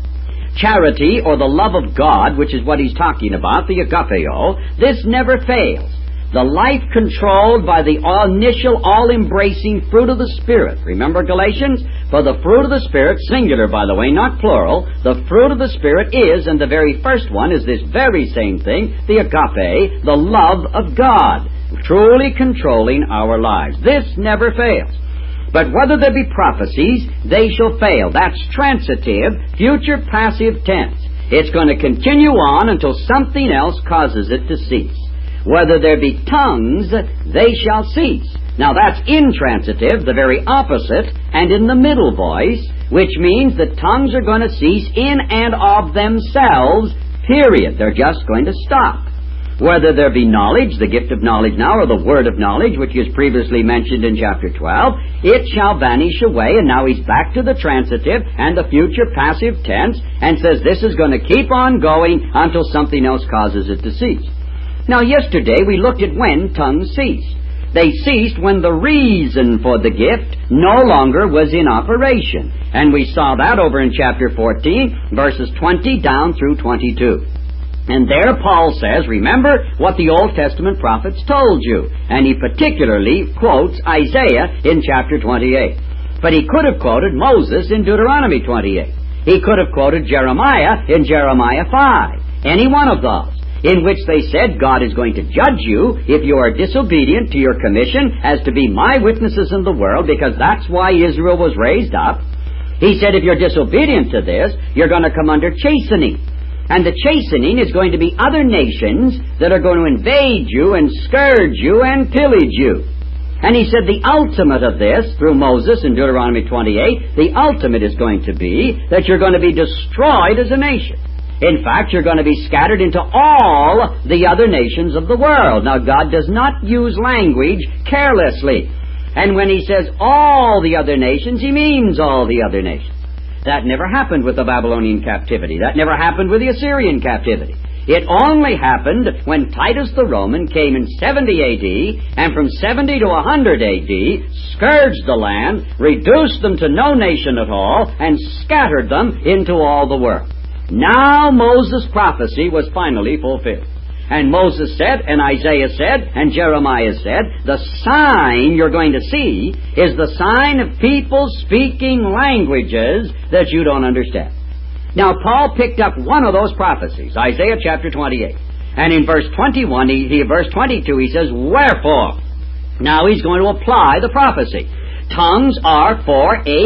Charity, or the love of God, which is what he's talking about, the agapeo, this never fails. The life controlled by the initial, all-embracing fruit of the Spirit. Remember Galatians? For the fruit of the Spirit, singular by the way, not plural, the fruit of the Spirit is, and the very first one is this very same thing, the agape, the love of God, truly controlling our lives. This never fails. But whether there be prophecies, they shall fail. That's transitive, future passive tense. It's going to continue on until something else causes it to cease. Whether there be tongues, they shall cease. Now that's intransitive, the very opposite, and in the middle voice, which means that tongues are going to cease in and of themselves, period. They're just going to stop. Whether there be knowledge, the gift of knowledge now, or the word of knowledge, which is previously mentioned in chapter 12, it shall vanish away. And now he's back to the transitive and the future passive tense, and says this is going to keep on going until something else causes it to cease. Now, yesterday we looked at when tongues ceased. They ceased when the reason for the gift no longer was in operation. And we saw that over in chapter 14, verses 20 down through 22. And there Paul says, remember what the Old Testament prophets told you. And he particularly quotes Isaiah in chapter 28. But he could have quoted Moses in Deuteronomy 28. He could have quoted Jeremiah in Jeremiah 5. Any one of those, in which they said, God is going to judge you if you are disobedient to your commission as to be my witnesses in the world, because that's why Israel was raised up. He said, if you're disobedient to this, you're going to come under chastening. And the chastening is going to be other nations that are going to invade you and scourge you and pillage you. And he said the ultimate of this, through Moses in Deuteronomy 28, the ultimate is going to be that you're going to be destroyed as a nation. In fact, you're going to be scattered into all the other nations of the world. Now, God does not use language carelessly. And when he says all the other nations, he means all the other nations. That never happened with the Babylonian captivity. That never happened with the Assyrian captivity. It only happened when Titus the Roman came in 70 A.D., and from 70 to 100 A.D., scourged the land, reduced them to no nation at all, and scattered them into all the world. Now Moses' prophecy was finally fulfilled. And Moses said, and Isaiah said, and Jeremiah said, the sign you're going to see is the sign of people speaking languages that you don't understand. Now Paul picked up one of those prophecies, Isaiah chapter 28. And in verse 21, verse 22, he says, wherefore? Now he's going to apply the prophecy. Tongues are for a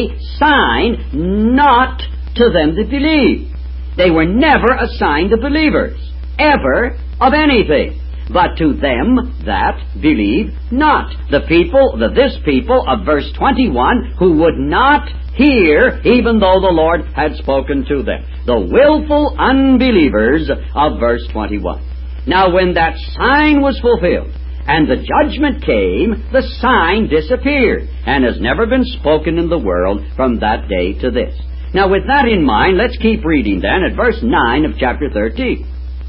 sign, not to them that believe. They were never assigned to believers, ever, of anything, but to them that believe not. This people of verse 21 who would not hear even though the Lord had spoken to them. The willful unbelievers of verse 21. Now when that sign was fulfilled and the judgment came, the sign disappeared and has never been spoken in the world from that day to this. Now, with that in mind, let's keep reading then at verse 9 of chapter 13.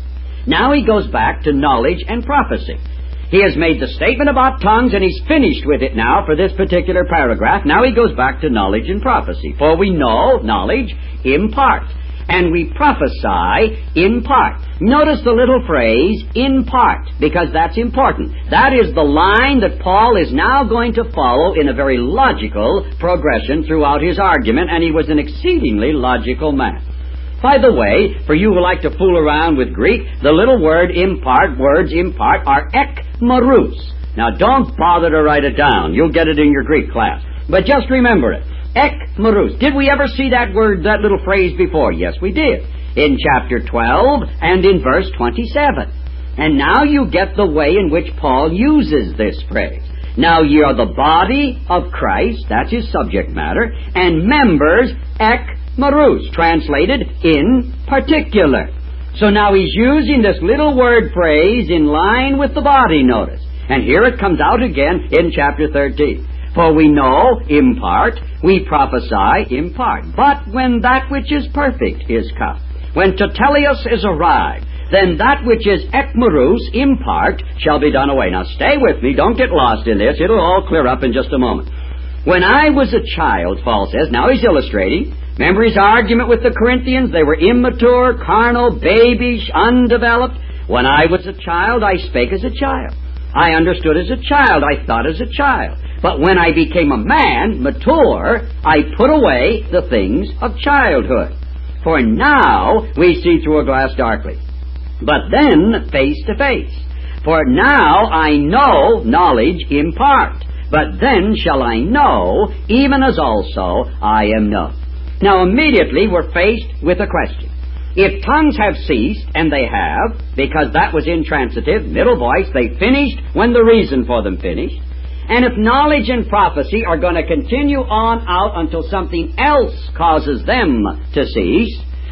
Now he goes back to knowledge and prophecy. He has made the statement about tongues, and he's finished with it now for this particular paragraph. Now he goes back to knowledge and prophecy. For we know, knowledge, in part, and we prophesy in part. Notice the little phrase, in part, because that's important. That is the line that Paul is now going to follow in a very logical progression throughout his argument, and he was an exceedingly logical man. By the way, for you who like to fool around with Greek, the little word impart, words impart, are ekmarus. Now, don't bother to write it down. You'll get it in your Greek class. But just remember it. Ekmarus. Did we ever see that word, that little phrase before? Yes, we did. In chapter 12 and in verse 27. And now you get the way in which Paul uses this phrase. Now ye are the body of Christ, that's his subject matter, and members, ekmarus, translated in particular. So now he's using this little word phrase in line with the body, notice. And here it comes out again in chapter 13. For we know in part, we prophesy in part. But when that which is perfect is come, when Totelius is arrived, then that which is ekmarus in part shall be done away. Now stay with me, don't get lost in this, it'll all clear up in just a moment. When I was a child, Paul says, now he's illustrating, remember his argument with the Corinthians, they were immature, carnal, babyish, undeveloped. When I was a child, I spake as a child. I understood as a child, I thought as a child. But when I became a man, mature, I put away the things of childhood. For now we see through a glass darkly, but then face to face. For now I know knowledge in part, but then shall I know, even as also I am known. Now immediately we're faced with a question. If tongues have ceased, and they have, because that was intransitive, middle voice, they finished when the reason for them finished, and if knowledge and prophecy are going to continue on out until something else causes them to cease,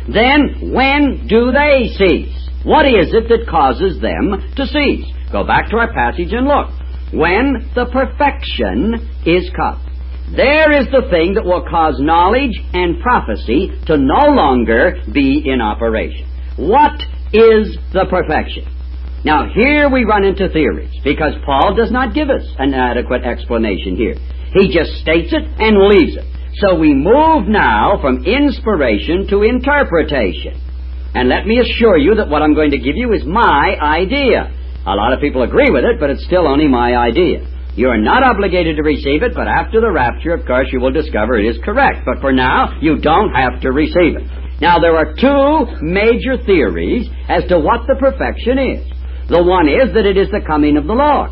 then when do they cease? What is it that causes them to cease? Go back to our passage and look. When the perfection is come. There is the thing that will cause knowledge and prophecy to no longer be in operation. What is the perfection? Now here we run into theories, because Paul does not give us an adequate explanation here. He just states it and leaves it. So we move now from inspiration to interpretation. And let me assure you that what I'm going to give you is my idea. A lot of people agree with it, but it's still only my idea. You are not obligated to receive it, but after the rapture, of course, you will discover it is correct. But for now, you don't have to receive it. Now, there are two major theories as to what the perfection is. The one is that it is the coming of the Lord.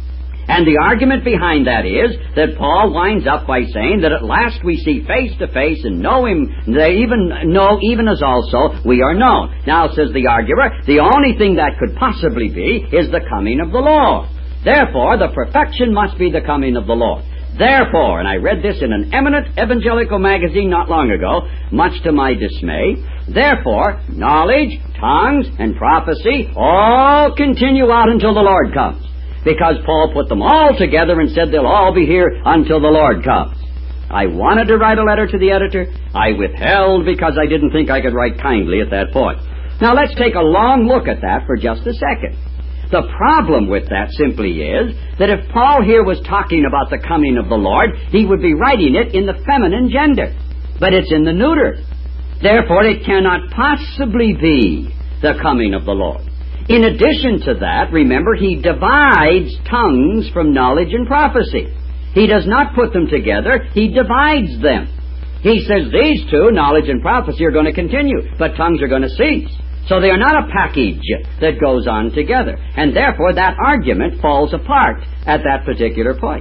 And the argument behind that is that Paul winds up by saying that at last we see face to face and know Him, they even know even as also we are known. Now, says the arguer, the only thing that could possibly be is the coming of the Lord. Therefore, the perfection must be the coming of the Lord. Therefore, and I read this in an eminent evangelical magazine not long ago, much to my dismay, therefore, knowledge, tongues, and prophecy all continue out until the Lord comes. Because Paul put them all together and said they'll all be here until the Lord comes. I wanted to write a letter to the editor. I withheld because I didn't think I could write kindly at that point. Now let's take a long look at that for just a second. The problem with that simply is that if Paul here was talking about the coming of the Lord, he would be writing it in the feminine gender. But it's in the neuter. Therefore, it cannot possibly be the coming of the Lord. In addition to that, remember, he divides tongues from knowledge and prophecy. He does not put them together, he divides them. He says these two, knowledge and prophecy, are going to continue, but tongues are going to cease. So they are not a package that goes on together. And therefore, that argument falls apart at that particular point.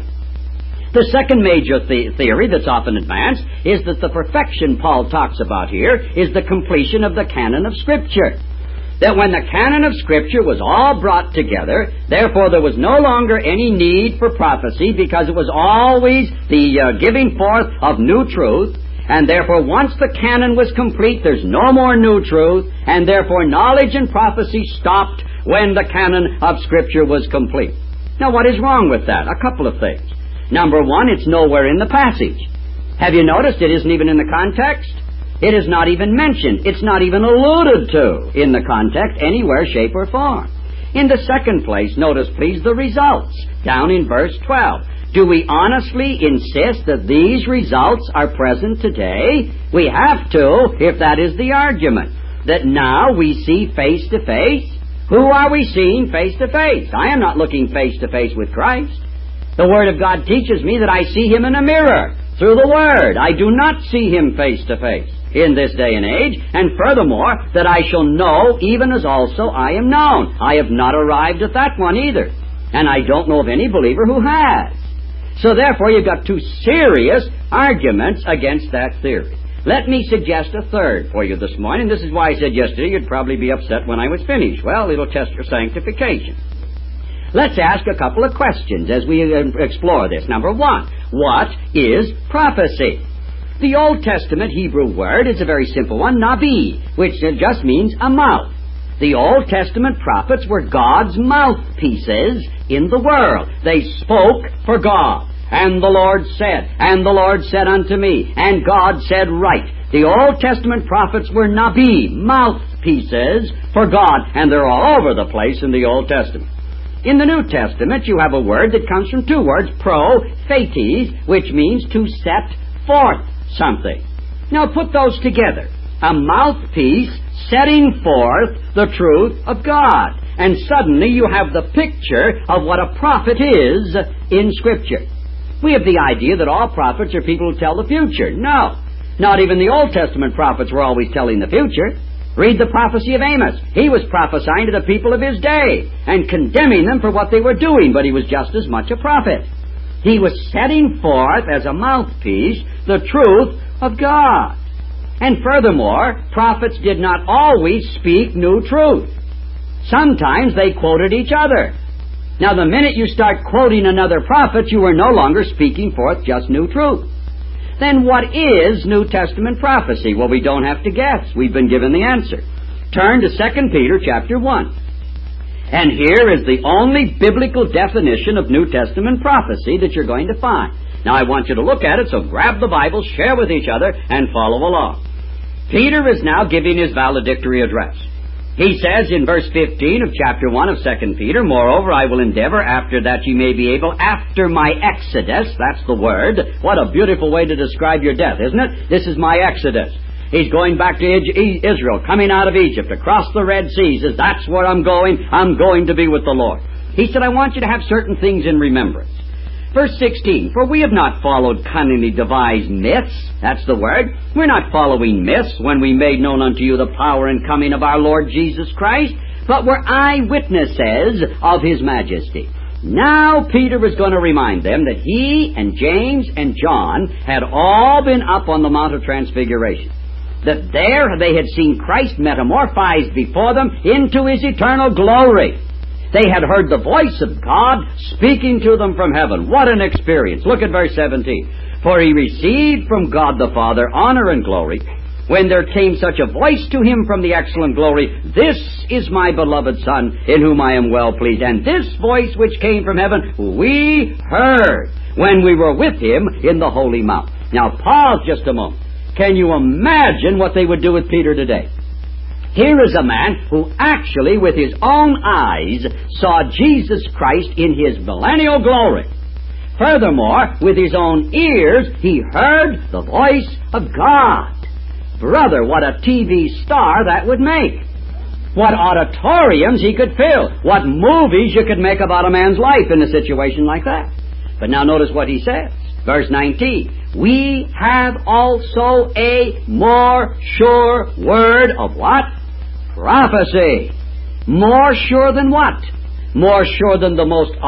The second major theory that's often advanced is that the perfection Paul talks about here is the completion of the canon of Scripture. That when the canon of Scripture was all brought together, therefore there was no longer any need for prophecy because it was always the giving forth of new truth. And therefore, once the canon was complete, there's no more new truth, and therefore knowledge and prophecy stopped when the canon of Scripture was complete. Now, what is wrong with that? A couple of things. Number one, it's nowhere in the passage. Have you noticed it isn't even in the context? It is not even mentioned. It's not even alluded to in the context anywhere, shape, or form. In the second place, notice please the results, down in verse 12. Do we honestly insist that these results are present today? We have to, if that is the argument, that now we see face to face. Who are we seeing face to face? I am not looking face to face with Christ. The Word of God teaches me that I see Him in a mirror through the Word. I do not see Him face to face in this day and age, and furthermore, that I shall know even as also I am known. I have not arrived at that one either, and I don't know of any believer who has. So therefore, you've got two serious arguments against that theory. Let me suggest a third for you this morning. This is why I said yesterday you'd probably be upset when I was finished. Well, it'll test your sanctification. Let's ask a couple of questions as we explore this. Number one, what is prophecy? The Old Testament Hebrew word is a very simple one, nabi, which just means a mouth. The Old Testament prophets were God's mouthpieces in the world. They spoke for God. And the Lord said unto me, and God said right. The Old Testament prophets were nabi, mouthpieces for God, and they're all over the place in the Old Testament. In the New Testament, you have a word that comes from two words, prophetes, which means to set forth something. Now put those together. A mouthpiece setting forth the truth of God. And suddenly you have the picture of what a prophet is in Scripture. We have the idea that all prophets are people who tell the future. No. Not even the Old Testament prophets were always telling the future. Read the prophecy of Amos. He was prophesying to the people of his day and condemning them for what they were doing, but he was just as much a prophet. He was setting forth as a mouthpiece the truth of God. And furthermore, prophets did not always speak new truth. Sometimes they quoted each other. Now, the minute you start quoting another prophet, you are no longer speaking forth just new truth. Then what is New Testament prophecy? Well, we don't have to guess. We've been given the answer. Turn to 2 Peter chapter 1. And here is the only biblical definition of New Testament prophecy that you're going to find. Now, I want you to look at it, so grab the Bible, share with each other, and follow along. Peter is now giving his valedictory address. He says in verse 15 of chapter 1 of 2 Peter, Moreover, I will endeavor after that ye may be able, after my exodus, that's the word. What a beautiful way to describe your death, isn't it? This is my exodus. He's going back to Israel, coming out of Egypt, across the Red Sea. He says, that's where I'm going to be with the Lord. He said, I want you to have certain things in remembrance. Verse 16, For we have not followed cunningly devised myths. That's the word. We're not following myths when we made known unto you the power and coming of our Lord Jesus Christ, but we're eyewitnesses of His majesty. Now Peter was going to remind them that he and James and John had all been up on the Mount of Transfiguration. That there they had seen Christ metamorphized before them into His eternal glory. They had heard the voice of God speaking to them from heaven. What an experience. Look at verse 17. For He received from God the Father honor and glory, when there came such a voice to Him from the excellent glory, This is my beloved Son, in whom I am well pleased. And this voice which came from heaven, we heard when we were with Him in the Holy Mount. Now pause just a moment. Can you imagine what they would do with Peter today? Here is a man who actually, with his own eyes, saw Jesus Christ in His millennial glory. Furthermore, with his own ears, he heard the voice of God. Brother, what a TV star that would make. What auditoriums he could fill. What movies you could make about a man's life in a situation like that. But now notice what he says. Verse 19. We have also a more sure word of what? Prophecy. More sure than what? More sure than the most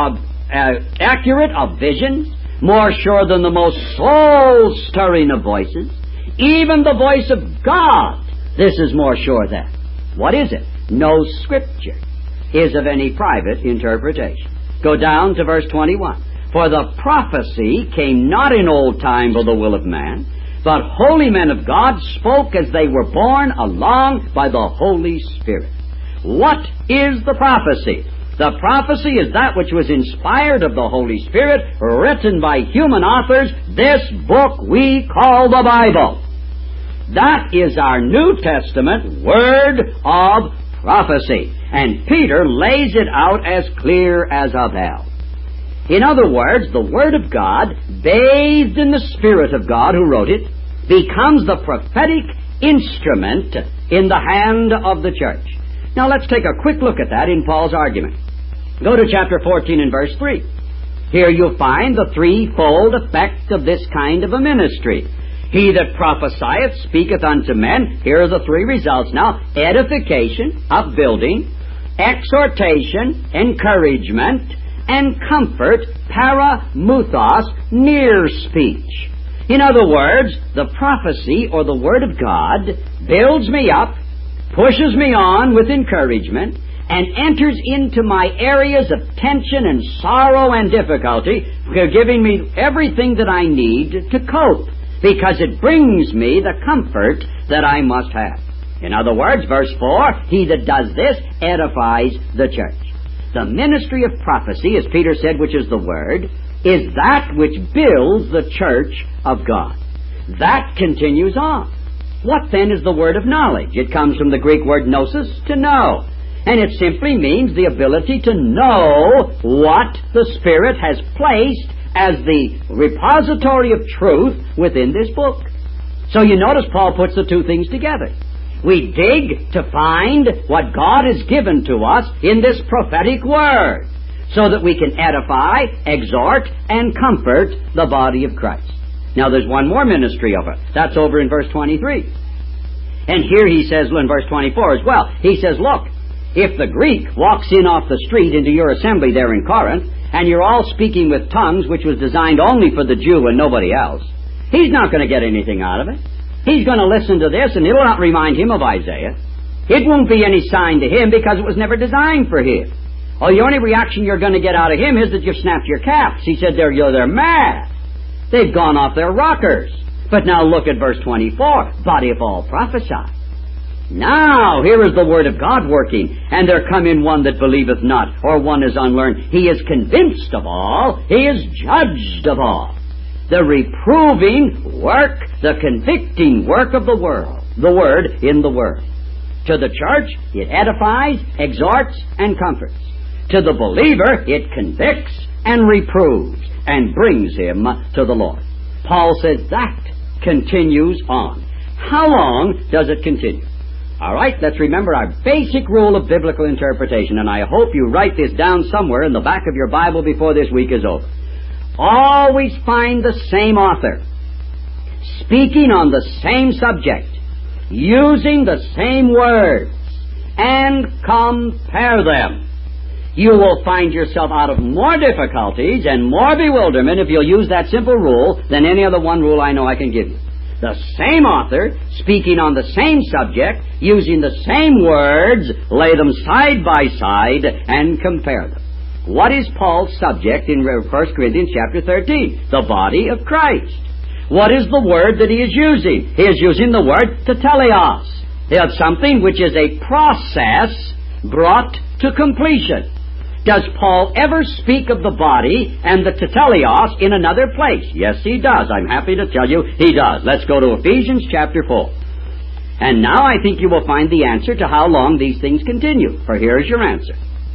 accurate of visions. More sure than the most soul-stirring of voices. Even the voice of God. This is more sure than. What is it? No Scripture is of any private interpretation. Go down to verse 21. For the prophecy came not in old time by the will of man, but holy men of God spoke as they were borne along by the Holy Spirit. What is the prophecy? The prophecy is that which was inspired of the Holy Spirit, written by human authors, this book we call the Bible. That is our New Testament word of prophecy. And Peter lays it out as clear as a bell. In other words, the Word of God, bathed in the Spirit of God who wrote it, becomes the prophetic instrument in the hand of the church. Now let's take a quick look at that in Paul's argument. Go to chapter 14 and verse 3. Here you'll find the threefold effect of this kind of a ministry. He that prophesieth speaketh unto men. Here are the three results now. Edification, upbuilding, exhortation, encouragement, and comfort, paramuthos, near speech. In other words, the prophecy or the Word of God builds me up, pushes me on with encouragement, and enters into my areas of tension and sorrow and difficulty, giving me everything that I need to cope, because it brings me the comfort that I must have. In other words, verse 4, he that does this edifies the church. The ministry of prophecy, as Peter said, which is the Word, is that which builds the church of God. That continues on. What then is the word of knowledge? It comes from the Greek word gnosis, to know. And it simply means the ability to know what the Spirit has placed as the repository of truth within this book. So you notice Paul puts the two things together. We dig to find what God has given to us in this prophetic word, so that we can edify, exhort, and comfort the body of Christ. Now there's one more ministry of it. That's over in verse 23. And here he says in verse 24 as well, he says, look, if the Greek walks in off the street into your assembly there in Corinth, and you're all speaking with tongues which was designed only for the Jew and nobody else, he's not going to get anything out of it. He's going to listen to this, and it'll not remind him of Isaiah. It won't be any sign to him because it was never designed for him. Oh, the only reaction you're going to get out of him is that you've snapped your caps. He said they're mad. They've gone off their rockers. But now look at verse 24. But if all prophesy. Now, here is the word of God working. And there come in one that believeth not, or one is unlearned. He is convinced of all. He is judged of all. The reproving work, the convicting work of the Word in the Word. To the church, it edifies, exhorts, and comforts. To the believer, it convicts and reproves and brings him to the Lord. Paul says that continues on. How long does it continue? All right, let's remember our basic rule of biblical interpretation, and I hope you write this down somewhere in the back of your Bible before this week is over. Always find the same author, speaking on the same subject, using the same words, and compare them. You will find yourself out of more difficulties and more bewilderment if you'll use that simple rule than any other one rule I know I can give you. The same author, speaking on the same subject, using the same words, lay them side by side and compare them. What is Paul's subject in 1 Corinthians chapter 13? The body of Christ. What is the word that he is using? He is using the word teteleos. It's something which is a process brought to completion. Does Paul ever speak of the body and the teteleos in another place? Yes, he does. I'm happy to tell you he does. Let's go to Ephesians chapter 4. And now I think you will find the answer to how long these things continue. For here is your answer.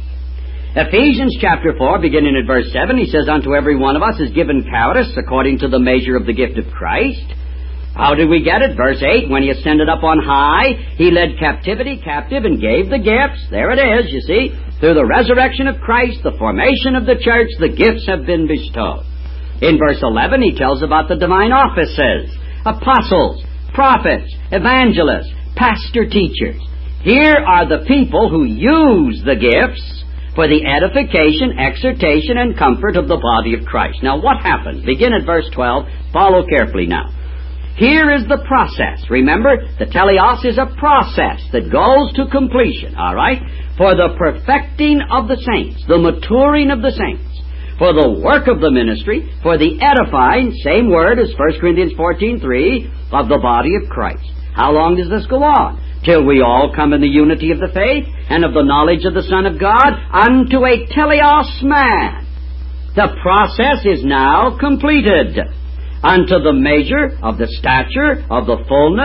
Ephesians chapter 4, beginning at verse 7, he says, Unto every one of us is given charis according to the measure of the gift of Christ. How did we get it? Verse 8, when he ascended up on high, he led captivity captive and gave the gifts. There it is, you see. Through the resurrection of Christ, the formation of the church, the gifts have been bestowed. In verse 11, he tells about the divine offices, apostles, prophets, evangelists, pastor-teachers. Here are the people who use the gifts for the edification, exhortation, and comfort of the body of Christ. Now, what happens? Begin at verse 12. Follow carefully now. Here is the process. Remember, the teleos is a process that goes to completion, all right? For the perfecting of the saints, the maturing of the saints, for the work of the ministry, for the edifying, same word as 1 Corinthians 14:3, of the body of Christ. How long does this go on? Till we all come in the unity of the faith and of the knowledge of the Son of God unto a teleos man. The process is now completed unto the measure of the stature of the fullness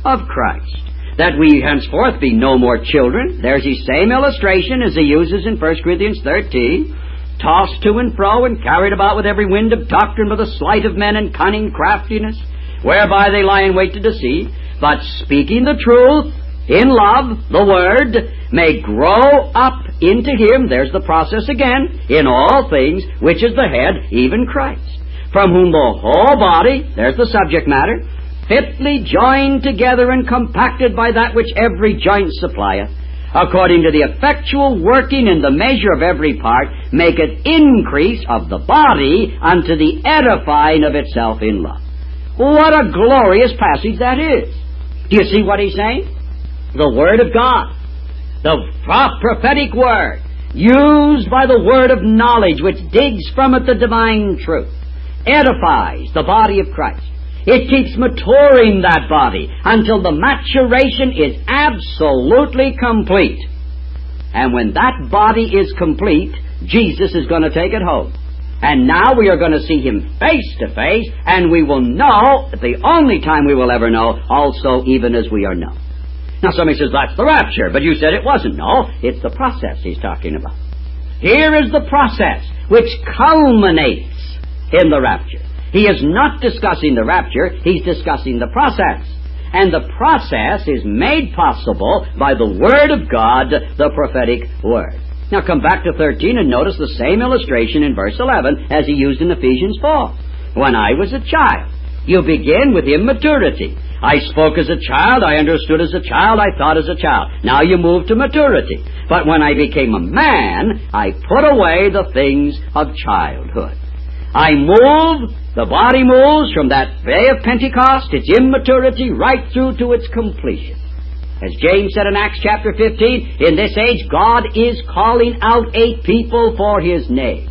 of Christ. That we henceforth be no more children. There's his same illustration as he uses in 1 Corinthians 13. Tossed to and fro and carried about with every wind of doctrine by the sleight of men and cunning craftiness, whereby they lie in wait to deceive. But speaking the truth in love, the Word, may grow up into Him, there's the process again, in all things, which is the head, even Christ, from whom the whole body, there's the subject matter, fitly joined together and compacted by that which every joint supplieth, according to the effectual working in the measure of every part, maketh increase of the body unto the edifying of itself in love. What a glorious passage that is. Do you see what he's saying? The Word of God, the prophetic Word, used by the word of knowledge, which digs from it the divine truth, edifies the body of Christ. It keeps maturing that body until the maturation is absolutely complete. And when that body is complete, Jesus is going to take it home. And now we are going to see Him face to face, and we will know, at the only time we will ever know, also even as we are known. Now somebody says, that's the rapture, but you said it wasn't. No, it's the process he's talking about. Here is the process which culminates in the rapture. He is not discussing the rapture, he's discussing the process. And the process is made possible by the Word of God, the prophetic Word. Now come back to 13 and notice the same illustration in verse 11 as he used in Ephesians 4. When I was a child, you begin with immaturity. I spoke as a child, I understood as a child, I thought as a child. Now you move to maturity. But when I became a man, I put away the things of childhood. I move, the body moves from that day of Pentecost, its immaturity, right through to its completion. As James said in Acts chapter 15, in this age God is calling out a people for His name.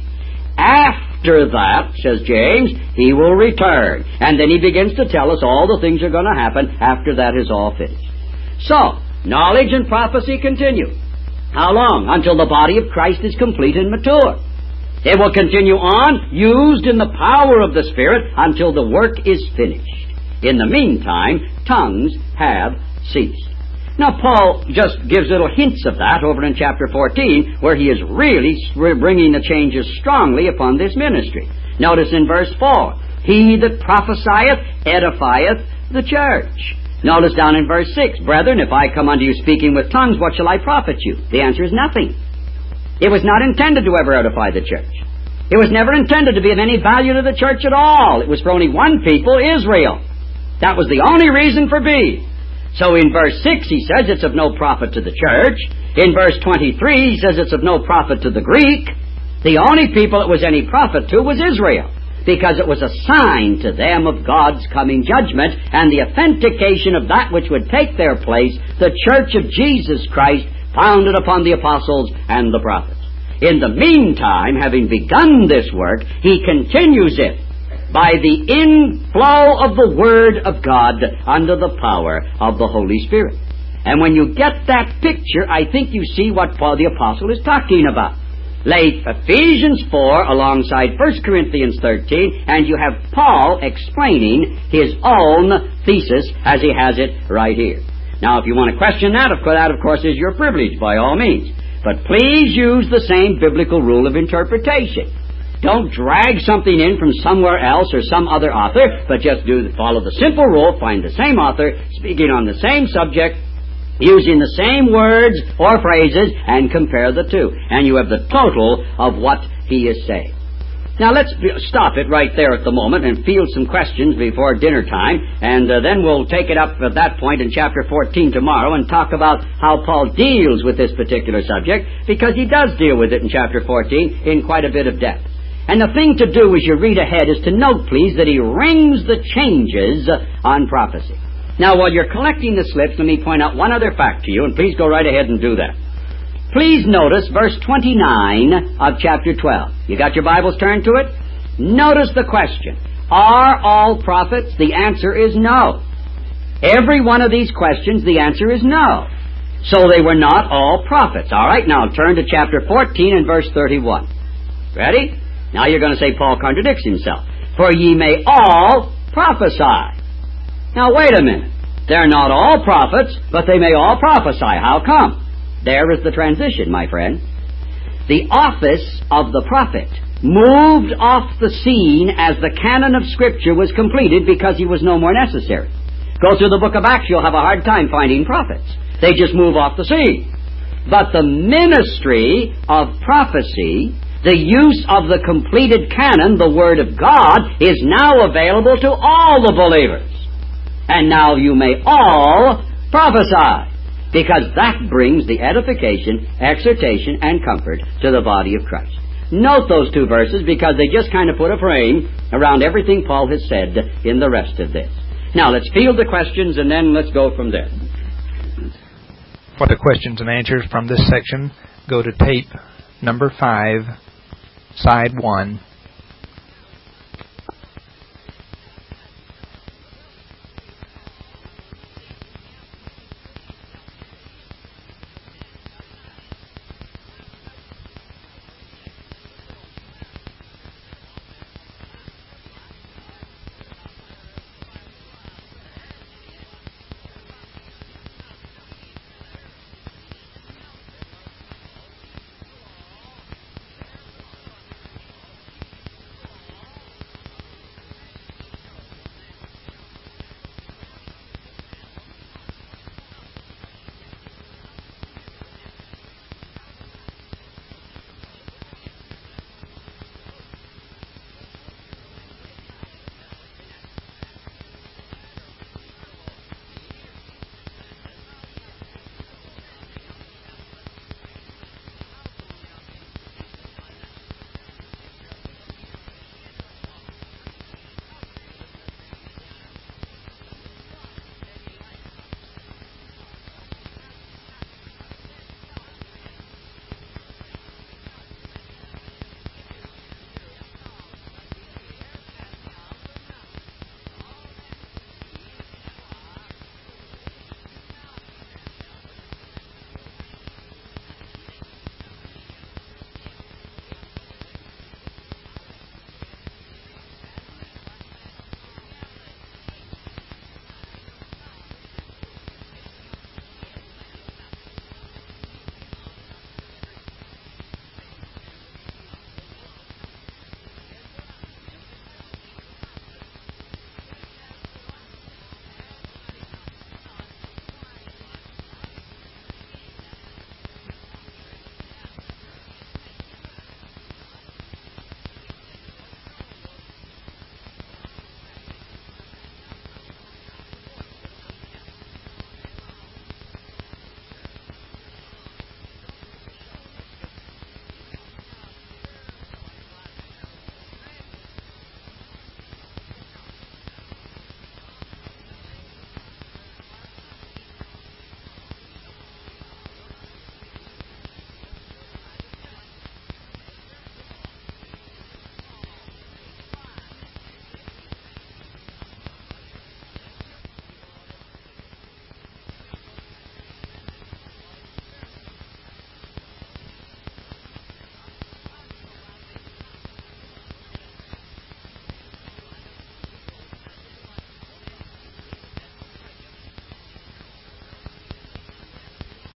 After that, says James, He will return. And then he begins to tell us all the things that are going to happen after that is all finished. So, knowledge and prophecy continue. How long? Until the body of Christ is complete and mature. It will continue on, used in the power of the Spirit, until the work is finished. In the meantime, tongues have ceased. Now, Paul just gives little hints of that over in chapter 14, where he is really bringing the changes strongly upon this ministry. Notice in verse 4, He that prophesieth edifieth the church. Notice down in verse 6, Brethren, if I come unto you speaking with tongues, what shall I profit you? The answer is nothing. It was not intended to ever edify the church. It was never intended to be of any value to the church at all. It was for only one people, Israel. That was the only reason for being. So in verse 6 he says it's of no profit to the church. In verse 23 he says it's of no profit to the Greek. The only people it was any profit to was Israel, because it was a sign to them of God's coming judgment and the authentication of that which would take their place, the church of Jesus Christ, founded upon the apostles and the prophets. In the meantime, having begun this work, He continues it by the inflow of the Word of God under the power of the Holy Spirit. And when you get that picture, I think you see what Paul the Apostle is talking about. Lay Ephesians 4 alongside 1 Corinthians 13, and you have Paul explaining his own thesis as he has it right here. Now, if you want to question that, of course, is your privilege, by all means. But please use the same biblical rule of interpretation. Don't drag something in from somewhere else or some other author, but just follow the simple rule, find the same author, speaking on the same subject, using the same words or phrases, and compare the two. And you have the total of what he is saying. Now let's stop it right there at the moment and field some questions before dinner time, and then we'll take it up at that point in chapter 14 tomorrow and talk about how Paul deals with this particular subject, because he does deal with it in chapter 14 in quite a bit of depth. And the thing to do as you read ahead is to note, please, that he rings the changes on prophecy. Now, while you're collecting the slips, let me point out one other fact to you, and please go right ahead and do that. Please notice verse 29 of chapter 12. You got your Bibles turned to it? Notice the question. Are all prophets? The answer is no. Every one of these questions, the answer is no. So they were not all prophets. All right, now turn to chapter 14 and verse 31. Ready? Now you're going to say Paul contradicts himself. For ye may all prophesy. Now wait a minute. They're not all prophets, but they may all prophesy. How come? There is the transition, my friend. The office of the prophet moved off the scene as the canon of Scripture was completed because he was no more necessary. Go through the book of Acts, you'll have a hard time finding prophets. They just move off the scene. But the ministry of prophecy, the use of the completed canon, the Word of God, is now available to all the believers. And now you may all prophesy, because that brings the edification, exhortation, and comfort to the body of Christ. Note those two verses because they just kind of put a frame around everything Paul has said in the rest of this. Now let's field the questions and then let's go from there. For the questions and answers from this section, go to tape number 5, side 1,